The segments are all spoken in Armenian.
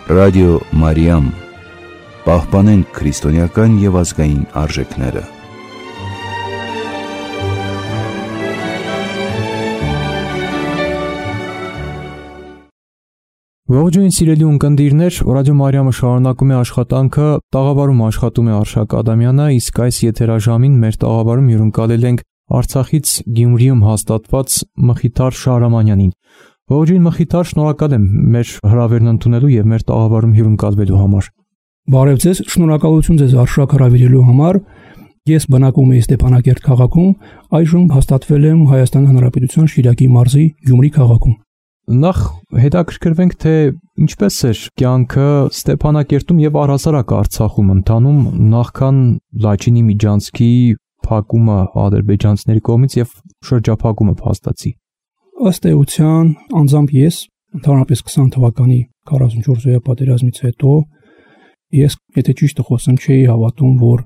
Ռադիո Մարիամ, պահպանենք քրիստոնեական և ազգային արժեքները։ Ողջույն սիրելի ունկնդիրներ, Ռադիո Մարիամը շարունակում է աշխատանքը, տաղավարում աշխատում է Արշակ Ադամյանը, իսկ այս եթերաժամին մեր տաղավարում հյուրընկալել ենք Արցախից Գյումրիում հաստատված Մխիթար Շահրամանյանին։ Ողջույն Մխիթար, շնորհակալ եմ մեր հրավերն ընդունելու եւ մեր տաղավարում հյուրընկալվելու համար։ Բարև ձեզ, շնորհակալություն ձեզ Արշակ հրավիրելու համար։ Ես բնակվում եմ Ստեփանակերտ քաղաքում, այժմ հաստատվել եմ Հայաստան Հանրապետության Շիրակի մարզի Գյումրի քաղաքում։ Նախ հետաքրքրվենք, թե ինչպես էր կյանքը Ստեփանակերտում եւ առհասարակ Արցախում ընթանում նախքան Լաչինի միջանցքի փակումը ադրբեջանցիների կողմից եւ շրջափակումը փաստացի։ Ըստ էության, անձամբ ես ընդհանրապես 20 թվականի 44-օրյա պատերազմից հետո ես, եթե ճիշտը խոսեմ, չէի հավատում, որ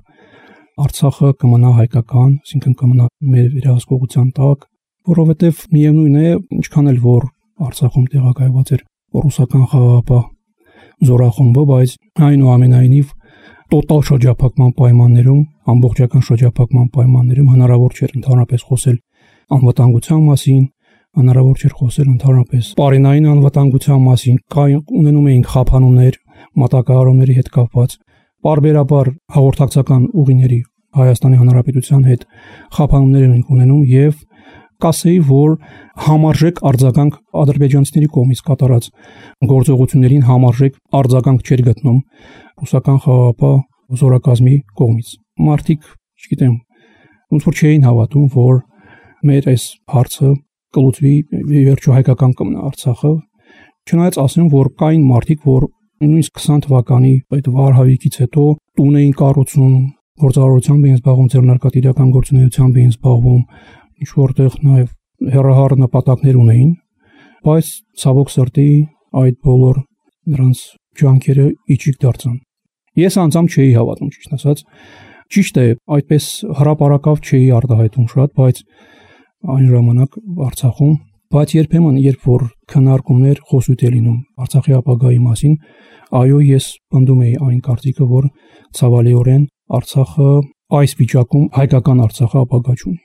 Արցախը կմնա հայկական, այսինքն կմնա մեր վերահսկողության տակ, որովհետեւ միևնույն է, ինչքան էլ որ Արցախում տեղակայված էր ռուսական խաղաղապահ զորախումբը, բայց այնուամենայնիվ տոտալ շրջափակման պայմաններում, ամբողջական շրջափակման պայմաններում հնարավոր չէր ընդհանրապես խոսել անվտանգության մասին, հնարավոր չէր խոսել ընդհանրապես պարենային անվտանգության մասին, ունենում էինք խափանումներ մատակարարումների հետ կապված, պարբերաբար հաղորդակցական ուղիների Հայաստանի Հանրապետության հետ խափանումներ ենք ունենում եւ կասեի, որ համարժեք արձագանք ադրբեջանցիների կողմից կատարած գործողություններին համարժեք արձագանք չէր գտնում ռուսական խաղաղապահ զորակազմի կողմից։ Մարդիկ, չգիտեմ, ոնց որ չէին հավատում, որ մեր այս հարցը կլուծվի, վերջո հայկական կմնա Արցախը։ Չնայած ասեմ, որ կային մարդիկ, որ նույնիսկ 20 թվականի այդ վարհավիքից հետո տուն էին կառուցում, գործարարությամբ էին զբաղվում, ձեռնարկատիրական գործունեությամբ էին զբաղվում, ինչ որտեղ նաև հեռահար նպատակներ ունեին, բայց ցավոք սրտի այդ բոլոր նրանց ջանքերը իջիկ դարձան։ Ես անձամբ չէի հավատում, ճիշտ ասած, ճիշտ է, այդպես հրապարակավ չէի արտահայտում շատ, բայց այն ժամանակ Արցախում, բայց երբեմն երբ որ քննարկումներ խոսույթ է լինում Արցախի ապագայի մասին, այո, ես պնդում էի այն կարծիքը, որ ցավալիորեն Արցախը այս վիճակում հայկական Արցախը ապագա չունի։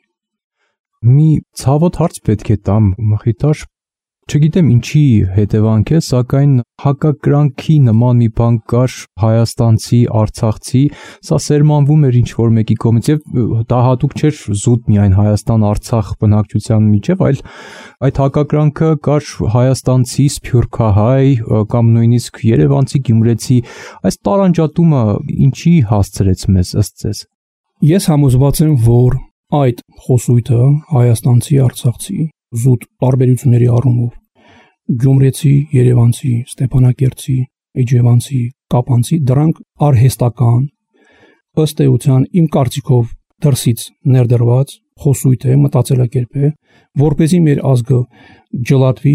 Մի ցավոտ հարց պետք է տամ, Մխիթար, չգիտեմ ինչի հետևանք է, սակայն հակակրանքի նման մի բան կար հայաստանցի, արցախցի, սա սերմանվում էր ինչ-որ մեկի կողմից եւ դա հատուկ չէր զուտ միայն Հայաստան-Արցախ բնակչության միջև, այլ այդ հակակրանքը կար հայաստանցի, սփյուռքահայ կամ նույնիսկ երևանցի, գյումրեցի, այս տարանջատումը ինչի հասցրեց մեզ ըստ ձեզ։ Ես համոզված եմ, որ այդ խոսույթը հայաստանցի, արցախցի զուտ տարբերությունների առումով գյումրեցի, երևանցի, ստեփանակերտցի, էջևանցի, կապանցի դրանք արհեստական ըստ էության իմ կարծիքով դրսից ներդրված խոսույթ է, մտածելակերպ է, որպեսզի մեր ազգը ջլատվի,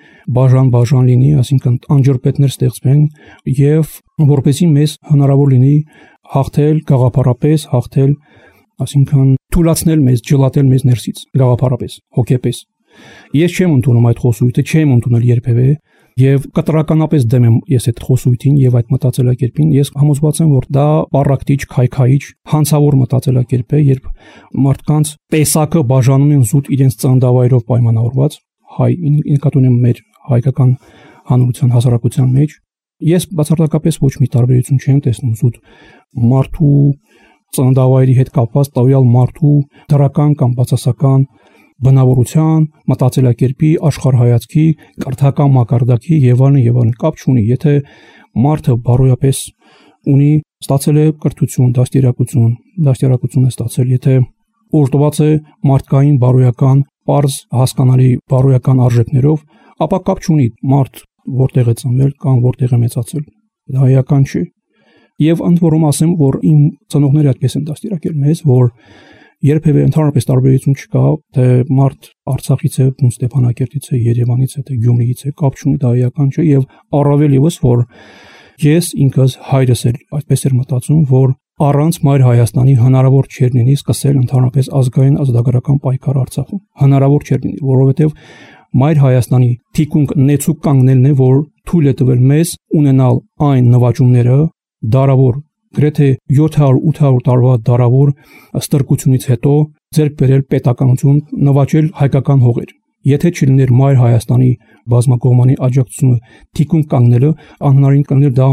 բաժան լինի, այսինքն անջրպետներ ստեղծվեն եւ որպեսզի մեզ հնարավոր լինի հաղթել գաղափարապես, հաղթել, այսինքն թույլատրել մեզ, ջլատել մեզ ներսից, գաղափարապես, հոգեպես։ Ես չեմ ընդունում այդ խոսույթը, չեմ ընդունել երբևէ եւ կտրականապես դեմ եմ ես այդ խոսույթին եւ այդ մտածելակերպին։ Ես համոզված եմ, որ դա պարակտիչ, քայքայիչ, հանցավոր մտածելակերպ է, երբ մարդկանց տեսակը բաժանում են զուտ իրենց ծննդավայրով պայմանավորված, հայ, նկատի ունեմ մեր հայկական հանրության հասարակության մեջ։ Ես բացարձակապես ոչ մի տարբերություն չեմ տեսնում զուտ մարդու ծննդավայրի հետ կապված տվյալ մարդու դրական կամ բացասական բնավորության, մտածելակերպի, աշխարհայացքի, կրթական մակարդակի եւ այլն կապ չունի։ Եթե մարդը բարոյապես ունի, ստացել է կրթություն, դաստիարակություն է ստացել, եթե օրդված է մարդկային բարոյական, པարզ հասկանալի բարոյական արժեքներով, ապա կապ չունի մարդ որտեղ է ծնվել կամ որտեղ է մեծացել։ Դա հայական չի։ Եվ ընդ որում ասեմ, որ իմ ծնողները այդպես են դաստիարակել մեզ, որ երբևէ ընդհանրապես տարբերություն չկա, թե մարդ Արցախից է, Ստեփանակերտից է, Երևանից է, թե Գյումրիից է, կապ չունի, դա հայական չէ, եւ առավել եւս, որ ես ինքս հայրս էլ այդպես էր մտածում, որ առանց Մայր Հայաստանի հնարավոր չէր լինի սկսել ընդհանրապես ազգային ազատագրական պայքար Արցախում։ Հնարավոր չէր լինի, որովհետեւ Մայր Հայաստանի թիկունք նեցուկ կանգնելն է, որ թույլ է տվել մեզ ունենալ այն նվաճումները դարավոր գրեթե 700-800 տարվա դարավոր ստրկությունից հետո ձեռք բերել պետականություն, նվաճել հայկական հողեր։ Եթե չլիներ Մայր Հայաստանի բազմակողմանի աջակցությունը թիկուն կանգնելը, անհնարին կլիներ դա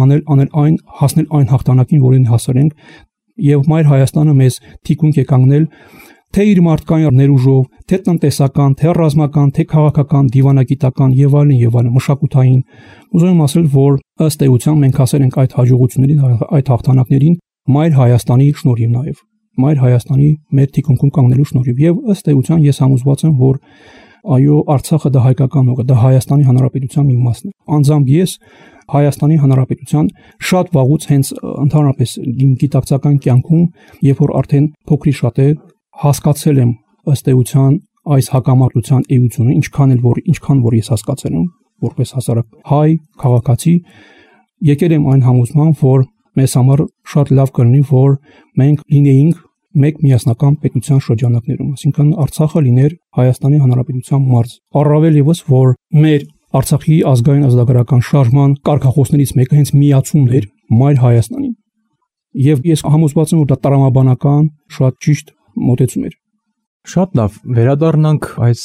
հասնել այն հաղթանակին, որին հասել ենք, եւ Մայր Հայաստանը մեզ թիկունք է կանգնել թե իր մարդկային ներուժով, թե տնտեսական, թե ռազմական, թե քաղաքական, դիվանագիտական եւ այլն, մշակութային։ Ուզում եմ ասել, որ ըստ էության մենք հասել ենք այդ հաջողություններին, այդ հաղթանակներին Մայր Հայաստանի շնորհիվ նաեւ։ Մայր Հայաստանի մեր թիկունքում կանգնելու շնորհիվ եւ ըստ էության ես համոզված եմ, որ այո, Արցախը դա հայկական հող է, դա Հայաստանի Հանրապետության մի մասն է։ Անձամբ ես Հայաստանի Հանրապետության շատ վաղուց հենց ընդհանրապես գիտակցական կյանքում, երբ որ արդեն փոքրի շատ է, հասկացել եմ ըստ էության այս հակամարտության էությունը, ինչքան որ ես հասկացել եմ որպես հասարակ հայ քաղաքացի, եկել եմ այն համոզման, որ մեզ համար շատ լավ կլինի, որ մենք լինեինք մեկ միասնական պետության շրջանակներում, այսինքն Արցախը լիներ Հայաստանի Հանրապետության մարզ։ Առավել եւս, որ մեր Արցախի ազգային ազգագրական շարժման կարգախոսներից մեկը հենց միացումն էր Մայր Հայաստանին։ Եվ ես համոզված եմ, որ դա տրամաբանական շատ ճիշտ մոտեցում էր։ Շատ լավ, վերադառնանք այս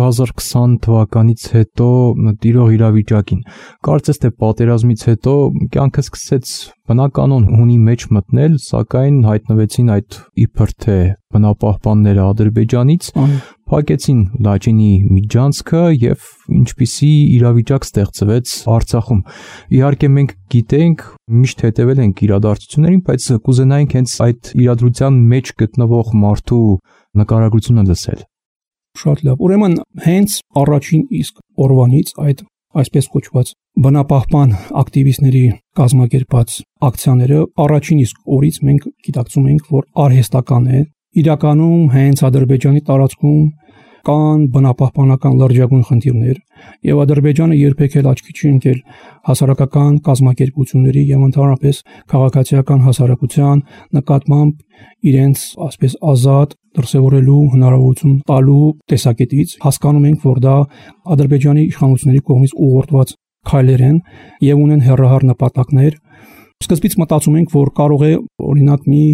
2020 թվականից հետո տիրող իրավիճակին։ Կարծես թե պատերազմից հետո կյանքը սկսեց բնականon հունի մեջ մտնել, սակայն հայտնվեցին այդ իբր թե բնապահպանները Ադրբեջանից, փակեցին Լաչինի միջանցքը եւ ինչպիսի իրավիճակ ստեղծվեց Արցախում։ Իհարկե մենք գիտենք, միշտ հետևել ենք իրադարձություններին, բայց կուզենայինք հենց այդ իրադրության մեջ գտնվող մարդու նկարագրությունը լսել։ Շատ լավ։ Ուրեմն հենց առաջին իսկ օրվանից այդ այսպես կոչված բնապահպան ակտիվիստների կազմակերպած ակցիաները առաջին իսկ օրից մենք գիտակցում ենք, որ արհեստական է։ Իրականում հենց Ադրբեջանի տարածքում կան բնապահպանական լրջագույն խնդիրներ եւ Ադրբեջանը երբեք էլ աչքի չի ընկել հասարակական կազմակերպությունների եւ ընդհանրապես քաղաքացիական հասարակության նկատմամբ իրենց ասպես ազատ դրսևորելու հնարավորություն տալու տեսակետից հասկանում ենք, որ դա Ադրբեջանի իշխանությունների կողմից ուղղորդված քայլեր են եւ ունեն հեռահար նպատակներ։ Սկզբից մտածում ենք, որ կարող է օրինակ մի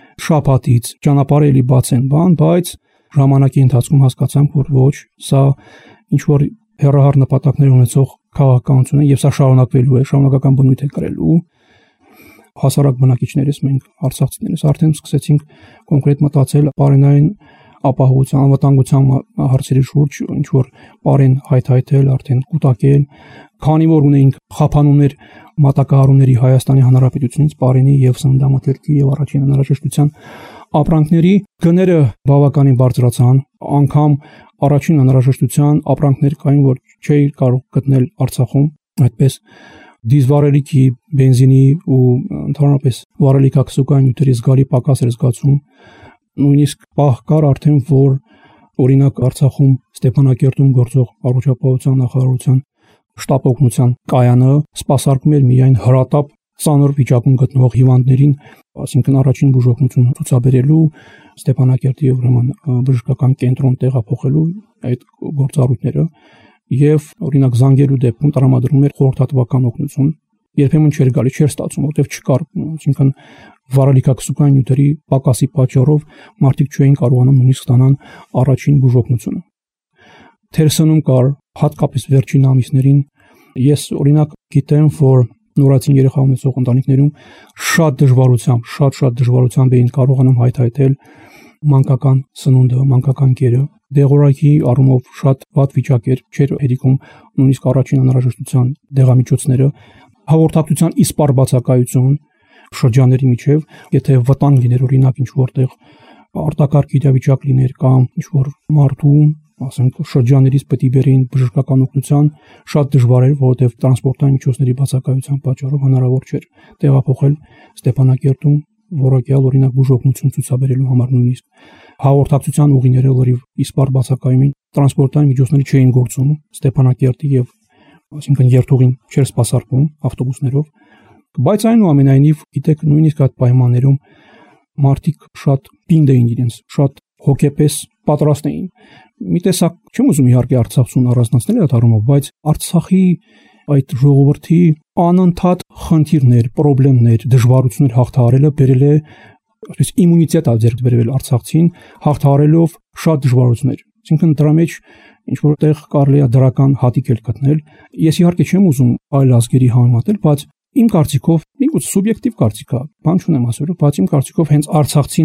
շաբաթից ճանապարհը էլի բացեն, բայց ժամանակի ընթացքում հասկացանք, որ ոչ, սա ինչ որ հեռահար նպատակներ ունեցող քաղաքականություն է եւ սա շարունակվելու է, շարունակական բնույթ է կրելու։ Հասարակ բնակիչներս մենք արցախցիներս արդեն սկսեցինք կոնկրետ մտածել բարենային ապահովության, անվտանգության հարցերի շուրջ, ինչ որ բարեն հայթայթել, արդեն կուտակել, քանի որ ունեինք խափանումներ մատակարարումների Հայաստանի Հանրապետությունից, բարենի եւ սննդամթերքի եւ առաջին անհրաժեշտության ապրանքների գները բավականին բարձրացան, անգամ առաջին անհրաժեշտության ապրանքներ կային, որ չէի կարող գտնել Արցախում, այդպես դիզվառելիքի, բենզինի ու ընդհանրապես վառելիքակսուկային նյութերի զգալի պակաս էր զգացում։ Նույնիսկ պահ կար արդեն, որ օրինակ Արցախում Ստեփանակերտում գործող առողջապահության նախարարության շտապ օգնության կայանը սպասարկում էր միայն հրատապ ծանր վիճակում գտնվող հիվանդներին, այսինքն առաջին բուժօգնություն ցուցաբերելու Ստեփանակերտի եւ ուրեմն բժշկական կենտրոն տեղափոխելու այդ գործառույթները եւ օրինակ զանգելու դեպքում տրամադրում էր խորհրդատվական օգնություն, երբեմն չէր գալի, չէր ստացվում, որտեղ չկար, այսինքն վառելիքակսուկային նյութերի պակասի պատճառով մարդիկ չէին կարողանում նույնիսկ ստանալ առաջին բուժօգնությունը։ Թերսնում կար, հատկապես վերջին ամիսներին, ես օրինակ գիտեմ, որ նորացին երեխա ունեցող ընտանիքներում շատ դժվարությամբ էին կարողանում հայթայթել մանկական սնունդը, մանկական գերը, դեղորայքի առումով շատ վատ վիճակ էր, չէր հերիքում նույնիսկ առաջին անհրաժեշտության դեղամիջոցները, հաղորդակցության իսպառ բացակայություն շրջանների միջև, եթե վտանգ լիներ օրինակ ինչ որտեղ արտակարգ իրավիճակ լիներ կամ ինչ որ մարդու, ասենք շրջաններից պետք է բերեին բժշկական օգնության, շատ դժվար էր, որովհետև տրանսպորտային միջոցների բացակայության պատճառով հնարավոր չէր տեղափոխել Ստեփանակերտում որակյալ օրինակ բուժօգնություն ցուցաբերելու համար նույնիսկ հաղորդակցության ուղիները լրիվ իսպառ բացակայում էին, տրանսպորտային միջոցները չէին գործում Ստեփանակերտի եւ այսինքն երթուղին չէր սպասարկվում ավտոբուսներով, բայց այնուամենայնիվ գիտեք նույնիսկ այդ պայմաններում մարդիկ շատ պինդ էին իրենց, շատ հոգեպես պատրաստ էին։ Մի տեսակ չեմ ուզում իհարկե Արցախցուն առանձնացնել այդ առումով, բայց Արցախի այդ ժողովրդի անընդհատ խնդիրներ, խնդիրներ, դժվարություններ հաղթահարելը բերել է այսպես իմունիտետ ձեռք բերել Արցախցին, հաղթահարելով շատ դժվարություններ։ Այսինքն դրա մեջ ինչ որտեղ կարելի է դրական հատիկ էլ գտնել։ Ես իհարկե չեմ ուզում այլ ազգերի համեմատել, բայց իմ կարծիքով, միգուցե սուբյեկտիվ կարծիք է, բան չունեմ ասելու, բայց իմ կարծիքով հենց Արցախցին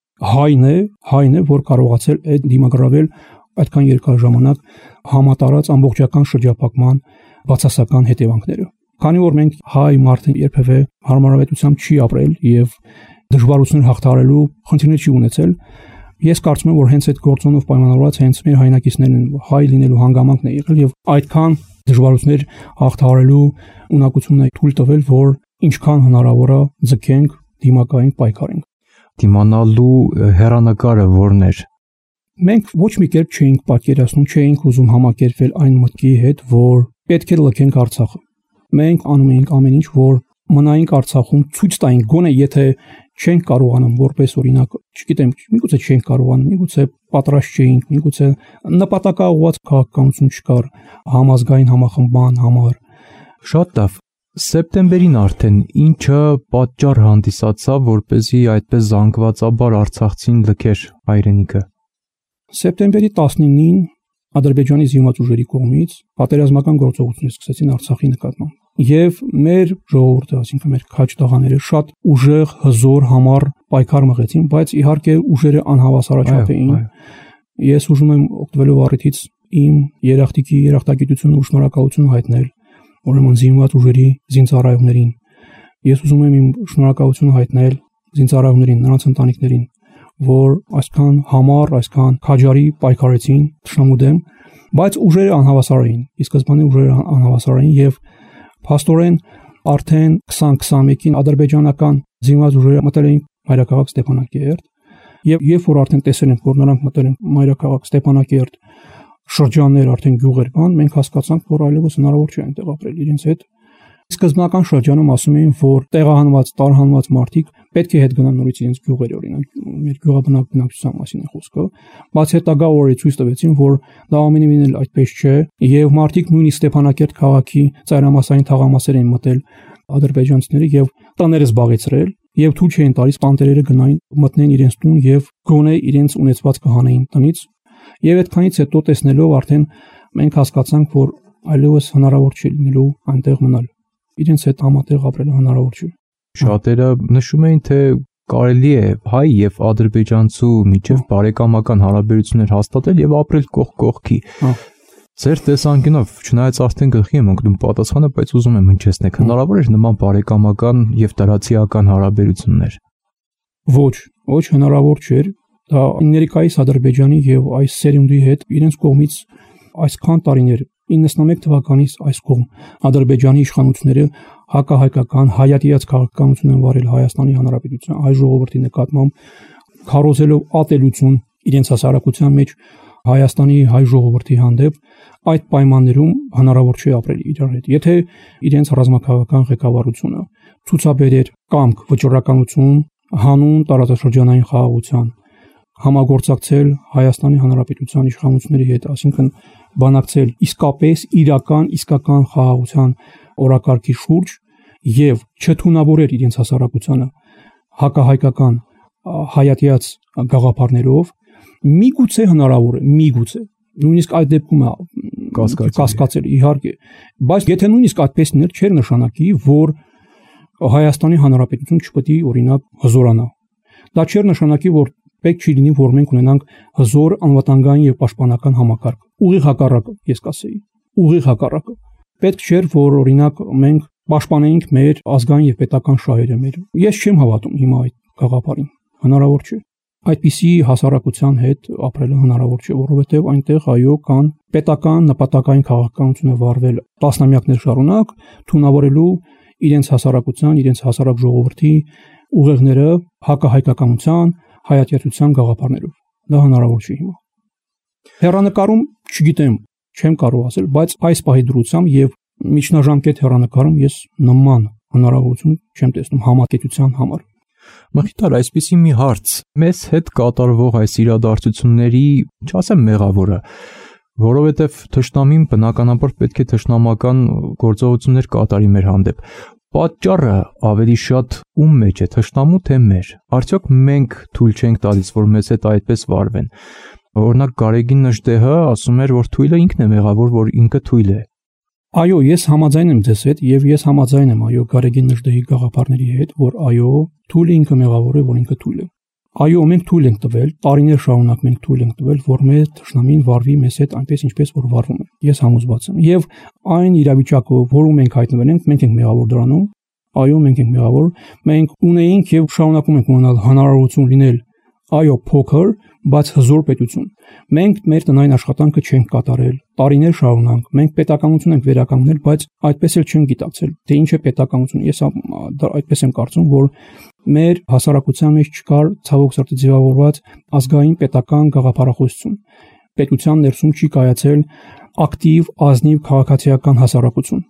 հայն է, որ կարողացել է դիմագրավել այդքան երկար ժամանակ համատարած ամբողջական շրջափակման բացասական հետևանքները։ Քանի որ մենք հայ մարդը երբևէ հարմարավետությամբ չի ապրել եւ դժվարություններ հաղթահարելու խնդիրներ չի ունեցել, ես կարծում եմ, որ հենց այդ գործոնով պայմանավորված հենց մեր հայրենակիցներն հայ լինելու հանգամանքն է եղել եւ այդքան դժվարություններ հաղթահարելու ունակությունն է թույլ տվել, որ ինչքան հնարավոր է ձգենք, դիմակայենք, պայքարենք։ Դիմանալու հերանեկարը որն էր։ Մենք ոչ մի կերպ չէինք պատկերացնում, չէինք ուզում համակերպվել այն մտքի հետ, որ պետք է լքենք Արցախը։ Մենք անում էինք ամեն ինչ, որ մնայինք Արցախում, ցույց տայինք, գոնե եթե չենք կարողանում որպես օրինակ, չգիտեմ, միգուցե չենք կարողանում, միգուցե պատրաստ չէինք, միգուցե նպատակաուղղված քաղաքականություն չկար համազգային համախմբման համար։ Շատ լավ։ Սեպտեմբերին արդեն ինչը պատճառ հանդիսացավ, որպեսզի այդպես զանգվածաբար արցախցին լքեր հայրենիքը։ Սեպտեմբերի 19-ին Ադրբեջանի զինված ուժերի կողմից պատերազմական գործողություններ սկսեցին Արցախի նկատմամբ։ Եվ մեր ժողովուրդը, այսինքն մեր քաջ տղաները շատ ուժեղ, հզոր, համառ պայքար մղեցին, բայց իհարկե ուժերը անհավասարաչափ էին։ Ես ուզում եմ օգտվելով առիթից իմ երախտագիտությունը ու շնորհակալությունը հայտնել ուրեմն զինված ուժերի զինծառայողներին։ Ես ուզում եմ իմ շնորհակալությունը հայտնել զինծառայողներին, նրանց ընտանիքներին, որ այսքան համառ, այսքան քաջարի պայքարեցին թշնամու դեմ, բայց ուժերը անհավասար էին։ Ի սկզբանե ուժերը անհավասար էին եւ փաստորեն արդեն 2021-ին ադրբեջանական զինված ուժերը մտել էին մայրաքաղաք Ստեփանակերտ եւ երբ որ արդեն տեսել ենք, որ նրանք մտել են մայրաքաղաք Ստեփանակերտ, շրջաններ արդեն գյուղեր կան, մենք հասկացանք, որ այլևս հնարավոր չէ այնտեղ ապրել իրենց հետ։ Սկզբնական շրջանում ասում էին, որ տեղահանված, տարհանված մարդիկ պետք է հետ գնան նորից իրենց գյուղեր, օրինակ մեր գյուղաբնակ բնակչության մասին է խոսքը, բայց հետագա օրերը ցույց տվեցին, որ դա ամենևին էլ այդպես չէ, եւ մարդիկ նույնիսկ Ստեփանակերտ քաղաքի ծայրամասային թաղամասեր են մտել ադրբեջանցիները եւ տները զբաղեցրել եւ թույլ չէին տալիս տանտերերը գնային, մտնեն իրենց տուն եւ գոնե իրենց ունեցվածքը հանեին տնից։ Եվ այդքանից հետո տեսնելով արդեն մենք հասկացանք, որ այլևս հնարավոր չի լինելու այնտեղ մնալ։ Իրենց հետ համատեղ ապրելը հնարավոր չի։ Շատերը նշում էին, թե կարելի է հայ եւ ադրբեջանցու միջև բարեկամական հարաբերություններ հաստատել եւ ապրել կողք կողքի։ Ձեր տեսանկյունով, չնայած արդեն գլխի եմ ընկնում պատասխանը, բայց ուզում եմ հնչեցնեք, հնարավոր է նման բարեկամական եւ տարածիական հարաբերություններ։ Ոչ հնարավոր չէր։ Դա ներկայիս Ադրբեջանի եւ այս սերունդի հետ իրենց կողմից այսքան տարիներ 91 թվականից այս կողմ Ադրբեջանի իշխանությունները հակահայկական հայատյաց քաղաքականություն են վարել Հայաստանի Հանրապետության հայ ժողովրդի նկատմամբ, քարոզելով ատելություն իրենց հասարակության մեջ Հայաստանի հայ ժողովրդի հանդեպ, այդ պայմաններում հնարավոր չի ապրել իրար հետ։ Եթե իրենց ռազմաքաղաքական ղեկավարությունը ցուցաբերեր կամք, վճռականություն, հանուն տարածաշրջանային խաղաղության, համագործակցել Հայաստանի Հանրապետության իշխանությունների հետ, այսինքն բանակցել իսկական խաղաղության օրակարգի շուրջ եւ չթունավորել իրենց հասարակությանը հակահայկական հայատյաց գաղափարներով, միգուցե հնարավոր է, միգուցե նույնիսկ այդ դեպքում կասկածել իհարկե, բայց եթե նույնիսկ այդպես լիներ, չէր նշանակի, որ Հայաստանի Հանրապետություն չպետք է օրինակ հզորանա։ Դա չէր նշանակի, որ պետք չի լինի, որ մենք ունենանք հզոր անվտանգային եւ պաշտպանական համակարգ։ Ուղիղ հակառակը, ես կասեի, ուղիղ հակառակը։ Պետք չէր, որ օրինակ մենք պաշտպանեինք մեր ազգային եւ պետական շահերը մեր։ Ես չեմ հավատում հիմա այդ գաղափարին։ Հնարավոր չէ։ Այդպիսի հասարակության հետ ապրելը հնարավոր չէ, որովհետեւ այնտեղ այո կան պետական նպատակային քաղաքականություն է վարվել տասնամյակներ շարունակ, թունավորելու իրենց հասարակության, իրենց հասարակ ժողովրդի ուղեղները հակահայկականության, հայատյացության գաղափարներով։ Դա հնարավոր չի հիմա։ Հեռանկարում չգիտեմ, չեմ կարող ասել, բայց այս պահի դրությամբ եւ միջնաժամկետ հեռանկարում ես նման հնարավորություն չեմ տեսնում համակեցության համար։ Մխիթար, այսպիսի մի հարց, մեզ հետ կատարվող այս իրադարձությունների, չասեմ մեղավորը, որովհետև թշնամին բնականաբար պետք է թշնամական գործողություններ կատարի մեր հանդեպ։ Պատճառը ավելի շատ ում մեջ է, թշնամու թե մեր։ Արդյոք մենք թույլ չենք տալիս, որ մեզ հետ այդպես վարվեն։ Օրինակ Գարեգին Նժդեհը ասում էր, որ թույլը ինքն է մեղավոր, որ ինքը թույլ է։ Այո, ես համաձայն եմ ձեզ հետ եւ ես համաձայն եմ Գարեգին Նժդեհի գաղափարների հետ, որ թույլը ինքը մեղավոր է, որ ինքը թույլ է։ Մենք թույլ ենք տվել, տարիներ շարունակ մենք թույլ ենք տվել, որ մեր թշնամին վարվի մեզ հետ այնպես ինչպես որ վարվում է։ Ես համոզված եմ։ Եվ այն իրավիճակը, որում մենք հայտնվել ենք, մենք ենք մեղավոր դրանում։ Մենք ենք մեղավոր։ Մենք ունեինք եւ շարունակում ենք ունենալ հնարավորություն լինել փոքր, բայց հզոր պետություն։ Մենք մեր տնային աշխատանքը չենք կատարել տարիներ շարունակ։ Մենք պետականություն ենք վերականգնել, բայց այդպես էլ չենք գիտակցել, թե ինչ է պետականություն։ Ես այդպես եմ կարծում, որ մեր հասարակության մեջ չկար ցավոք սրտի ձևավորված ազգային պետական գաղափարախոսություն։ Պետության ներսում չի կայացել ակտիվ, ազնիվ քաղաքացիական հասարակություն։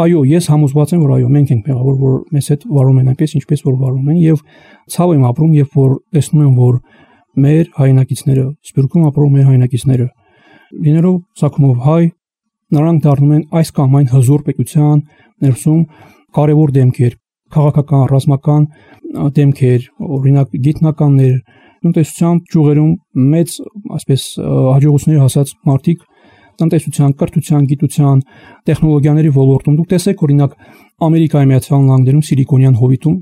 Ես համոզված եմ, որ մենք ենք մեղավոր, որ մեզ հետ վարում են այնպես, ինչպես որ վարում են, եւ ցավ եմ ապրում, երբ որ տեսնում եմ, որ մեր հայրենակիցները, Սփյուռքում ապրող մեր հայրենակիցները, լինելով ցակումով հայ, նրանք դառնում են այս կամ այն հզոր պետության ներսում կարևոր դեմքեր, քաղաքական, ռազմական դեմքեր, օրինակ գիտնականներ, տնտեսության ճյուղերում մեծ, այսպես հաջողություններ հասած մարդիկ տնտեսության, կրթության, գիտության, տեխնոլոգիաների ոլորտում։ Դուք տեսեք, օրինակ Ամերիկայի Միացյալ Նահանգներում Սիլիկոնյան հովիտում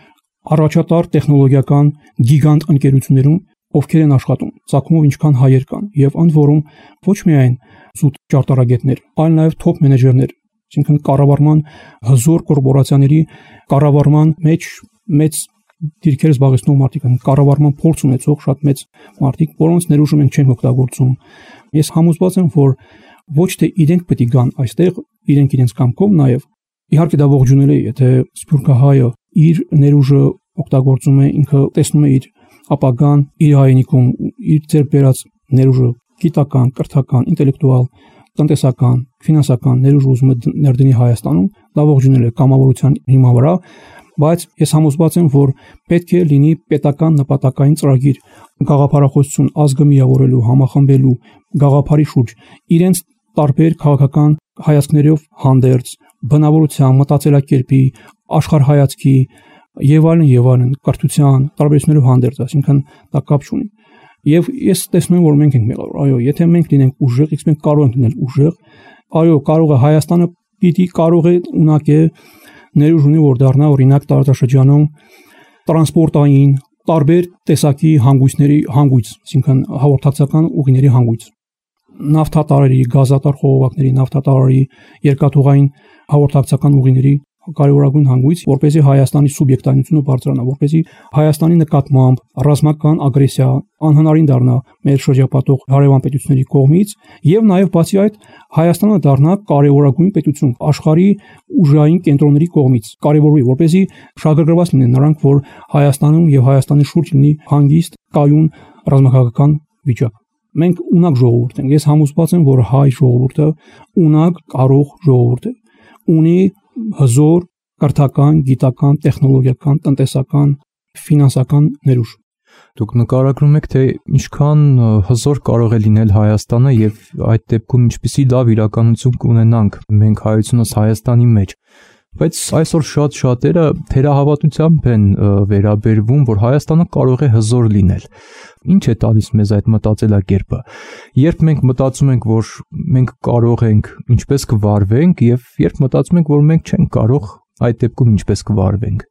առաջատար տեխնոլոգիական գիգանտ ընկերություններում ովքեր են աշխատում, ցակումով ինչքան հայեր կան, եւ ընդ որում ոչ միայն զուտ ճարտարագետներ, այլ նաեւ թոփ մենեջերներ, այսինքն կառավարման հզոր կորպորացիաների կառավարման մեջ մեծ դիրքեր զբաղեցնող մարդիկ, կառավարման փորձ ունեցող շատ մեծ մարդիկ, որոնց ներուժը մենք չենք օգտագործում։ Ես համոզված եմ, որ ոչ թե իրենք պետք է գան այստեղ, իրենք իրենց կամքով նաեւ իհարկե դա ողջունել է, եթե սփյուռքահայը իր ներուժը օգտագործում է, ինքը տեսնում է իր ապագան, իր հայրենիքում, իր ձեռք բերած ներուժը գիտական, կրթական, ինտելեկտուալ, տնտեսական, ֆինանսական ներուժ ուզում է ներդնի Հայաստանում, դա ողջունել է կամավորության հիման վրա, բայց ես համոզված եմ, որ պետք է լինի պետական նպատակային ծրագիր, գաղափարախոսություն ազգը միավորելու, համախմբելու, գաղափարի շուրջ, իրենց տարբեր քաղաքական հայացքներով հանդերձ, բնավորության, մտածելակերպի, աշխարհայացքի եւ այլն, կրթության տարբերություններով հանդերձ, այսինքն դա կապ չունի։ Եվ ես տեսնում եմ, որ մենք ենք մեղավոր։ Եթե մենք լինենք ուժեղ, իսկ մենք կարող ենք լինել ուժեղ, կարող է Հայաստանը պիտի կարող է ունակե ներուժ ունի, որ դառնա օրինակ տարածաշրջանում տրանսպորտային տարբեր տեսակի հանգույցների հանգույց, այսինքն հաղորդակցական ուղիների հանգույց, նավթատարների, գազատար խողովակների, նավթատարների, երկաթուղային հաղորդակցական ուղիների կարևորագույն հանգույց, որպեսզի Հայաստանի սուբյեկտայնությունը բարձրանա, որպեսզի Հայաստանի նկատմամբ ռազմական ագրեսիա անհնարին դառնա մեր շրջապատող հարևան պետությունների կողմից, եւ նաեւ բացի այդ Հայաստանը դառնա կարևորագույն պետություն աշխարհի ուժային կենտրոնների կողմից, կարևորվի, որպեսզի շահագրգռված լինեն նրանք, որ Հայաստանում եւ Հայաստանի շուրջ լինի հանգիստ, կայուն ռազմաքաղաքական վիճակ։ Մենք ունակ ժողովուրդ ենք։ Ես համոզված եմ, որ հայ ժողովուրդը ունակ կարող ժողովուրդ է, ունի հզոր կրթական, գիտական, տեխնոլոգիական, տնտեսական, ֆինանսական ներուժ։ Դուք նկարագրում եք, թե ինչքան հզոր կարող է լինել Հայաստանը եւ այդ դեպքում ինչպիսի լավ իրականություն կունենանք մենք հայությունս Հայաստանի մեջ։ Բայց այսօր շատ շատերը թերահավատությամբ են վերաբերվում, որ Հայաստանը կարող է հզոր լինել։ Ինչ է տալիս մեզ այդ մտածելակերպը։ Երբ մենք մտածում ենք, որ մենք կարող ենք ինչպես կվարվենք, եւ երբ մտածում ենք, որ մենք չենք կարող, այդ դեպքում ինչպես կվարվենք։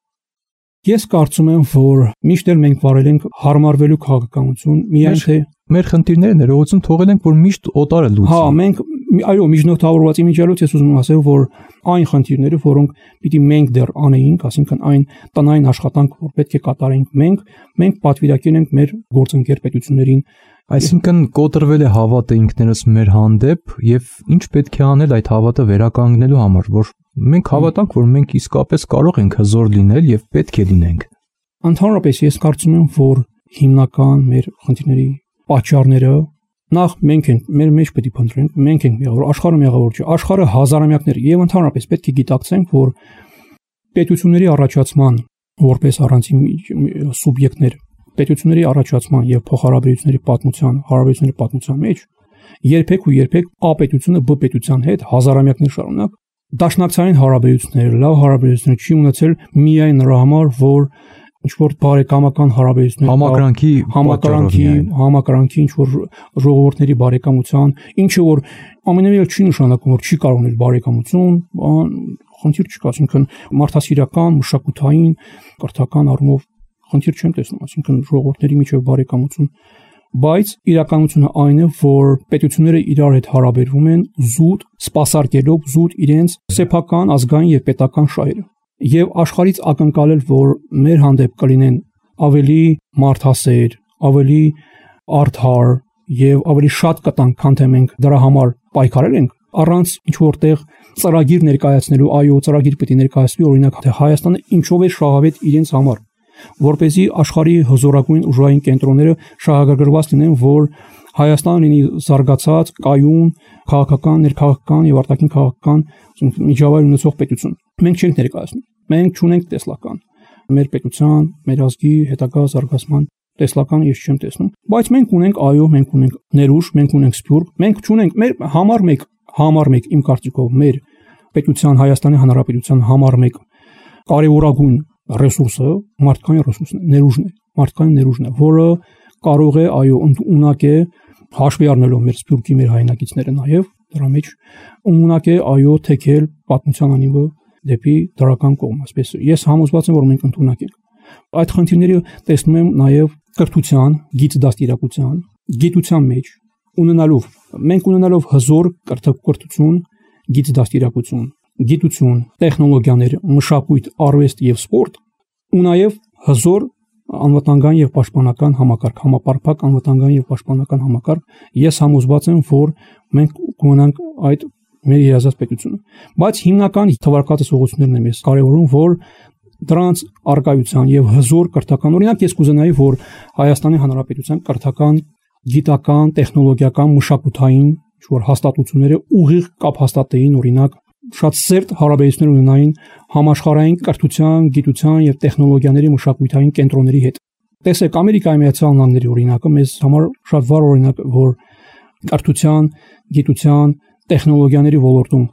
Ես կարծում եմ, որ միշտ էլ մենք վարել ենք հարմարվելու քաղաքականություն, միայն թե մեր խնդիրները ներողություն թողել ենք, որ միշտ օտարը լուծի։ Մենք միջնորդավորված իմիջիալոց ես ուզում ասել, որ այն խնդիրները, որոնք պիտի մենք դեռ անեինք, ասինքն այն տնային աշխատանք, որ պետք է կատարենք մենք պատվիրակել ենք մեր գործընկեր պետություններին, այսինքն կոտրվել է հավատը ինքներս մեր հանդեպ եւ ինչ պետք է անել այդ հավատը վերականգնելու համար, որ մենք հավատանք, որ մենք իսկապես կարող ենք հզոր լինել եւ պետք է լինենք։ Ընդհանրապես ես կարծում եմ, որ հիմնական մեր խնդիրների պատճառները նախ մենք ենք, մեր մեջ պետք է փնտրենք, մենք ենք մեղավոր, աշխարհը մեղավոր չէ, աշխարհը հազարամյակներ եւ ընդհանրապես պետք է գիտակցենք, որ պետությունների առաջացման որպես առանցին սուբյեկտներ, պետությունների առաջացման եւ փոխհարաբերությունների պատմության, հարաբերությունների պատմության մեջ երբեք ու երբեք A պետությունը B պետության հետ հազարամյակներ շարունակ դաշնակցային հարաբերություններ, լավ հարաբերություններ չի ունեցել միայն նրա համար, որ ինչ որ բարեկամական հարաբերություններ, համակրանքի ինչ որ ժողովուրդների բարեկամության, ինչը որ ամենևին չի նշանակում, որ չի կարող ունել բարեկամություն, խնդիր չկա, այսինքն մարդասիրական, մշակութային, կրթական առումով խնդիր չեմ տեսնում, այսինքն ժողովուրդների միջև բարեկամություն, բայց իրականությունը այն է, որ պետությունները իրար հետ հարաբերվում են զուտ սպասարկելով զուտ իրենց սեփական, ազգային եւ պետական շահերը։ Եվ աշխարհից ակնկալել, որ մեր հանդեպ կլինեն ավելի մարդասեր, ավելի արդար եւ ավելի շատ կտանք, քան թե մենք դրա համար պայքարել ենք, առանց ինչ որտեղ ծրագիր ներկայացնելու, այո, ծրագիր պետք է ներկայացվի, օրինակ, թե Հայաստանը ինչով է շահավետ իրենց համար, որպեսզի աշխարհի հզորագույն ուժային կենտրոնները շահագրգռված լինեն, որ Հայաստանը լինի զարգացած, կայուն, քաղաքական, ներքաղաքական եւ արտաքին քաղաքական միջավայր ունեցող պետություն։ Մենք չենք ներկայացնում։ Մենք չունենք տեսլական։ Մեր պետության, մեր ազգի հետագա զարգացման տեսլական ես չեմ տեսնում, բայց մենք ունենք, այո, մենք ունենք ներուժ, մենք ունենք սփյուռք, մենք չունենք մեր համար մեկ իմ կարծիքով մեր պետության Հայաստանի Հանրապետության համար մեկ կարևորագույն ռեսուրսը մարդկային ռեսուրսն է, ներուժն է, մարդկային ներուժն է, որը կարող է, այո, ունակ է հաշվի առնելով մեր սփյուռքի, մեր հայրենակիցները նաև դրա մեջ ունակ է, այո, թեքել պատմության անիվը դեպի դրական կողմ, այսպես ես համոզված եմ, որ մենք ընդունակ ենք։ Այդ խնդիրները տեսնում եմ նաև կրթության, գիտադաստիարակության, գիտության մեջ ունենալով հզոր կրթություն, գիտադաստիարակություն, գիտություն, տեխնոլոգիաներ, մշակույթ, արվեստ եւ սպորտ, ու նաև հզոր անվտանգային եւ պաշտպանական համակարգ, համապարփակ անվտանգային եւ պաշտպանական համակարգ, ես համոզված եմ, որ մենք կունենանք այդ մեր երազած պետությունը։ Բայց հիմնական թվարկածս ուղղություններն եմ ես կարևորում, որ դրանց արկայության եւ հզոր կրթական, օրինակ ես կուզենայի, որ Հայաստանի Հանրապետության կրթական, գիտական, տեխնոլոգիական, մշակութային ինչ-որ հաստատությունները ուղիղ կապ հաստատեին, օրինակ շատ սերտ հարաբերություններ ունենային համաշխարհային կրթության, գիտության եւ տեխնոլոգիաների մշակութային կենտրոնների հետ։ Տեսեք, Ամերիկայի Միացյալ Նահանգների օրինակը մեզ համար շատ վառ օրինակ, որ կրթության, գիտության, տեխնոլոգիաների ոլորտում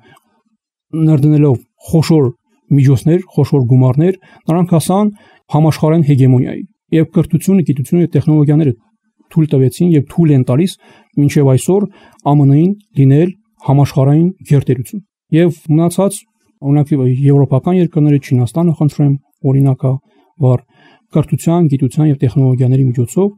ներդնելով խոշոր միջոցներ, խոշոր գումարներ, նրանք հասան համաշխարհային հեգեմոնիայի եւ կրթությունը, գիտությունը եւ տեխնոլոգիաները թույլ տվեցին եւ թույլ են տալիս մինչեւ այսօր ԱՄՆ-ին լինել համաշխարհային գերտերություն։ Եվ մնացած օրինակ եվրոպական երկրները, Չինաստանը, խնդրեմ, օրինակա, որ կրթության, գիտության եւ տեխնոլոգիաների միջոցով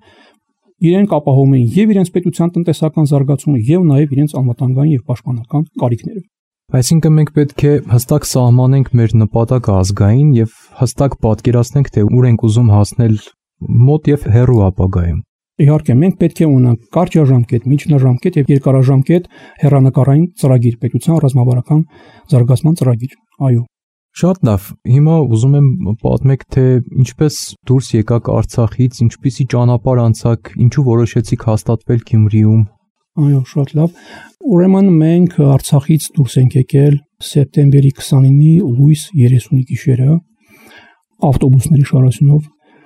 իրենք ապահովում են եւ իրենց պետության տնտեսական զարգացումը եւ նաեւ իրենց անվտանգային եւ պաշտպանական կարիքները։ Այսինքն մենք պետք է հստակ սահմանենք մեր նպատակը ազգային եւ հստակ պատկերացնենք, թե ուր ենք ուզում հասնել մոտ եւ հեռու ապագայում։ Իհարկե, մենք պետք է ունենանք կարճաժամկետ, միջնաժամկետ եւ երկարաժամկետ հեռանկարային ծրագիր, պետության ռազմավարական զարգացման ծրագիր։ Այո։ Շատ լավ։ Հիմա ուզում եմ պատմեք, թե ինչպես դուրս եկաք Արցախից, ինչպիսի ճանապարհ անցաք, ինչու որոշեցիք հաստատվել Գյումրիում։ Այո, շատ լավ։ Ուրեմն մենք Արցախից դուրս ենք եկել սեպտեմբերի 29-ի լույս 30-ի գիշերը ավտոբուսների շարասյունով։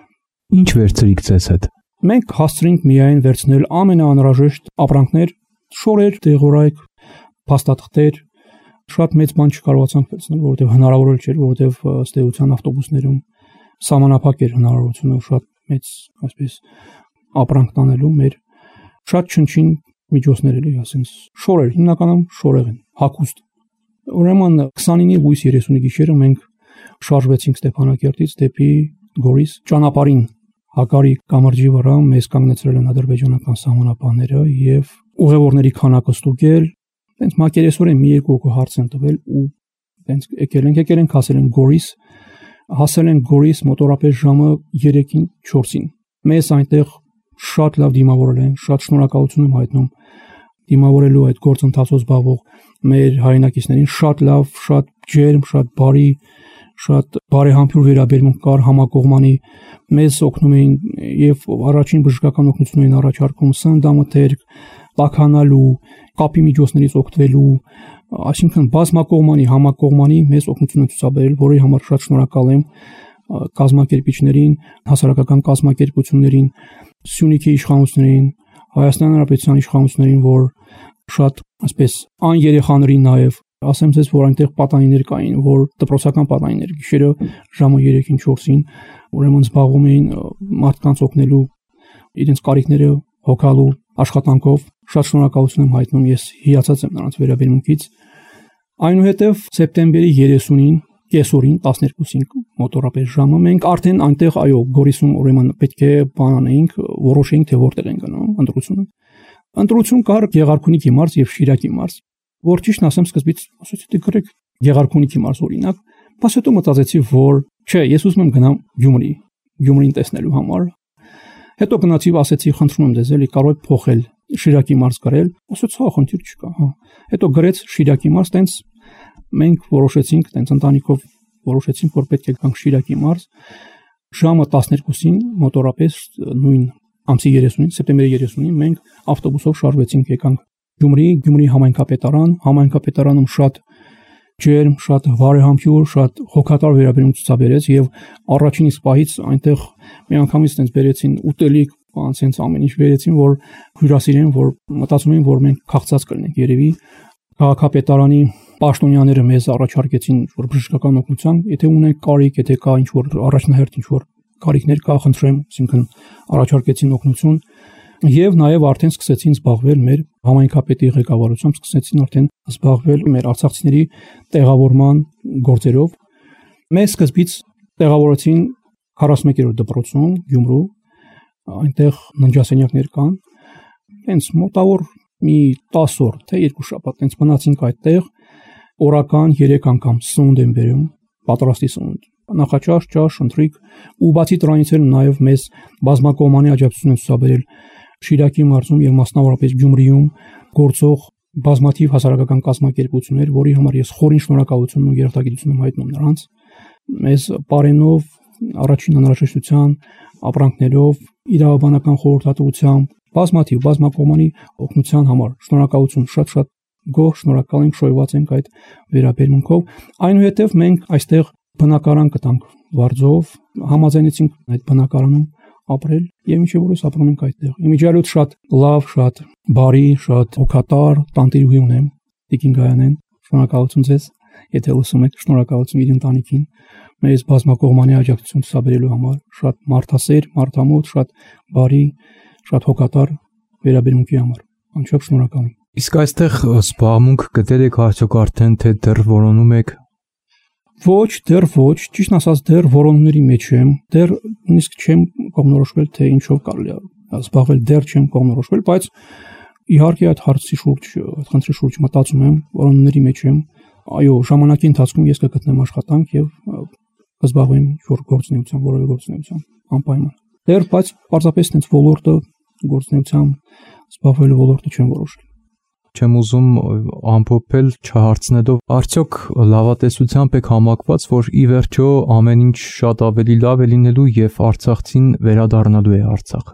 Ինչ վերցրիք ձեզ հետ։ Մենք հասցրինք միայն վերցնել ամենաանհրաժեշտ ապրանքներ, շորեր, դեղորայք, փաստաթղթեր, շատ մեծ բան չկարողացանք վերցնել, որովհետև հնարավոր չէր, որովհետև ըստ էության ավտոբուսներում սահմանափակ էր հնարավորությունը շատ մեծ, այսպես ապրանք տանելու մեր շատ չնչին միջոցներ էլի, ասենց շորեր, հիմնականում շորեր են, հագուստ։ Ուրեմն 29-ի լույս 30-ի գիշերը մենք շարժվեցինք Ստեփանակերտից դեպի Գորիս ճանապարհին Հակարի կամրջի վրա մեզ կանգնեցրել են ադրբեջանական սահմանապահները եւ ուղևորների քանակը ստուգել, տենց մակերեսորեն մի երկու հոգու հարց են տվել ու տենց եկել ենք հասել են Գորիս, հասել են Գորիս մոտորապես ժամը 3-ին 4-ին։ Մեզ այնտեղ շատ լավ դիմավորել են, շատ շնորհակալություն եմ հայտնում դիմավորելու այդ գործընթացով զբաղվող մեր հայրենակիցներին, շատ լավ, շատ ջերմ, շատ բարի, շատ բարեհամբույր վերաբերմունք կար համակողմանի, մեզ օգնում էին եւ առաջին բժշկական օգնություն էին առաջարկում սննդամթերք, տաքանալու, կապի միջոցներից օգտվելու, այսինքն բազմակողմանի, համակողմանի մեզ օգնություն են ցուցաբերել, որի համար շատ շնորհակալ եմ կազմակերպիչներին, հասարակական կազմակերպություններին, Սյունիքի իշխանություններին, Հայաստանի Հանրապետության իշխանություններին, որ շատ այսպես աներեխաներին նաև ասեմ ձեզ, որ այնտեղ պատանիներ կային, որ դպրոցական պատանիներ գիշերը ժամը 3-ին 4-ին ուրեմն զբաղվում էին մարդկանց օգնելու, իրենց կարիքները հոգալու աշխատանքով։ Շատ շնորհակալություն եմ հայտնում, ես հիացած եմ նրանց վերաբերմունքից։ Այնուհետև սեպտեմբերի 30-ին կեսօրին 12-ին մոտորապես ժամը մենք արդեն այնտեղ Գորիսում ուրեմն պետք է բան անեինք, որոշեինք թե որտեղ ենք գնում ընտրությունը։ Ընտրություն կար Գեղարքունիքի մարզ եւ Շիրակի մարզ, որ ճիշտ ասեմ սկզբից ասեցի դե գրեք Գեղարքունիքի մարզ օրինակ, բայց հետո մտածեցի, որ չէ, ես ուզում եմ գնամ Գյումրին տեսնելու համար։ Հետո գնացի, ասեցի, խնդրում եմ ձեզ, էլի կարող եք փոխել Շիրակի մարզ գրել, ասեց, հա, խնդիր չկա, հա։ Հետո գրեց Շիրակի մարզ, տենց մենք որոշեցինք, տենց ընտանիքով որոշեցինք, որ պետք է գանք Շիրակի մարզ, ժամը 12-ին մոտորապես նույն ամսի 30-ին, սեպտեմբերի 30-ին մենք ավտոբուսով շարժվեցինք, եկանք Գյումրի համայնքապետարանում շատ ջերմ, շատ բարեհամբույր, շատ հոգատար վերաբերմունք ցուցաբերեց եւ առաջին իսկ պահից այնտեղ մի անգամից տենց բերեցին ուտելիք, բանցենց ամեն ինչ բերեցին, որ հյուրասիրեն, որ մտածում էին, որ մենք քաղցած կլինենք երևի։ Քաղաքապետարանի պաշտոնյաները մեզ առաջարկեցին որ բժշկական օգնության, եթե ունենք կարիք, եթե կա ինչ որ առաջնահերթ ինչ որ կարիքներ կա, խնդրեմ, այսինքն առաջարկեցին օգնություն եւ նաեւ արդեն սկսեցին զբաղվել մեր համայնքապետի ղեկավարությամբ, սկսեցին արդեն զբաղվել մեր արցախցիների տեղավորման գործերով։ Մեզ սկզբից տեղավորեցին 41-րդ դպրոցում Գյումրու, այնտեղ ննջասենյակներ կան, հենց մոտավոր մի 10 օր, թե 2 շաբաթ, հենց մնացինք այդտեղ, օրական 3 անգամ սնունդ են բերում, պատրաստի սնունդ, նախաճաշ, ճաշ, ընթրիք, ու բացի դրանից էլ նաև մեզ բազմակողմանի աջակցություն են ցուցաբերել Շիրակի մարզում եւ մասնավորապես Գյումրիում գործող բազմաթիվ հասարակական կազմակերպություններ, որի համար ես խորին շնորհակալություն ու երախտագիտություն եմ հայտնում նրանց, մեզ բարենով, առաջին անհրաժեշտության ապրանքներով, իրավաբանական խորհրդատվությամբ, բազմակողմանի օգնության համար շնորհակալություն, շատ գոհ, շնորհակալ ենք, շոյված ենք այդ վերաբերմունքով։ Այնուհետև մենք այստեղ բնակարան գտանք Վարձով, համաձայնեցինք այդ բնակարանում ապրել եւ ինչ որ ապրում ենք այդտեղ։ Իմիջիալոց շատ լավ, շատ բարի, շատ հոգատար տանտիրուհի ունեմ, Տիկին Գայանեն, շնորհակալություն ձեզ, եթե լսում եք, շնորհակալություն իր ընտանիքին, մեզ բազմակողմանի աջակցություն ցուցաբերելու համար, շատ մարդասեր, մարդամոտ, շատ բարի, շատ հոգատար վերաբերմունքի համար։ Անչափ շնորհակալ եմ։ Իսկ այստեղ զբաղմունք գտել եք արդյոք արդեն, թե դեռ որոնում եք։ Ոչ, դեռ ոչ, ճիշտ ասած դեռ որոնումների մեջ եմ, դեռ նույնիսկ չեմ կողմնորոշվել, թե ինչով կարելի է զբաղվել, դեռ չեմ կողմնորոշվել, բայց իհարկե այդ հարցի շուրջ, այդ խնդրի շուրջ մտածում եմ, որոնումների մեջ եմ։ Այո, ժամանակի ընթացքում ես կգտնեմ աշխատանք եւ կզբաղվեմ ինչ-որ գործունեությամբ, որևէ գործունեությամբ, անպայման։ Դեռ բայց պարզապես այնց ոլորտը գործունեությամբ զբաղվելու ոլորտը չեմ որոշել։ Չեմ ուզում ամփոփել չհարցնելով, արդյոք լավատեսությամբ եք համակված, որ ի վերջո ամեն ինչ շատ ավելի լավ է լինելու եւ արցախցին վերադառնալու է Արցախ։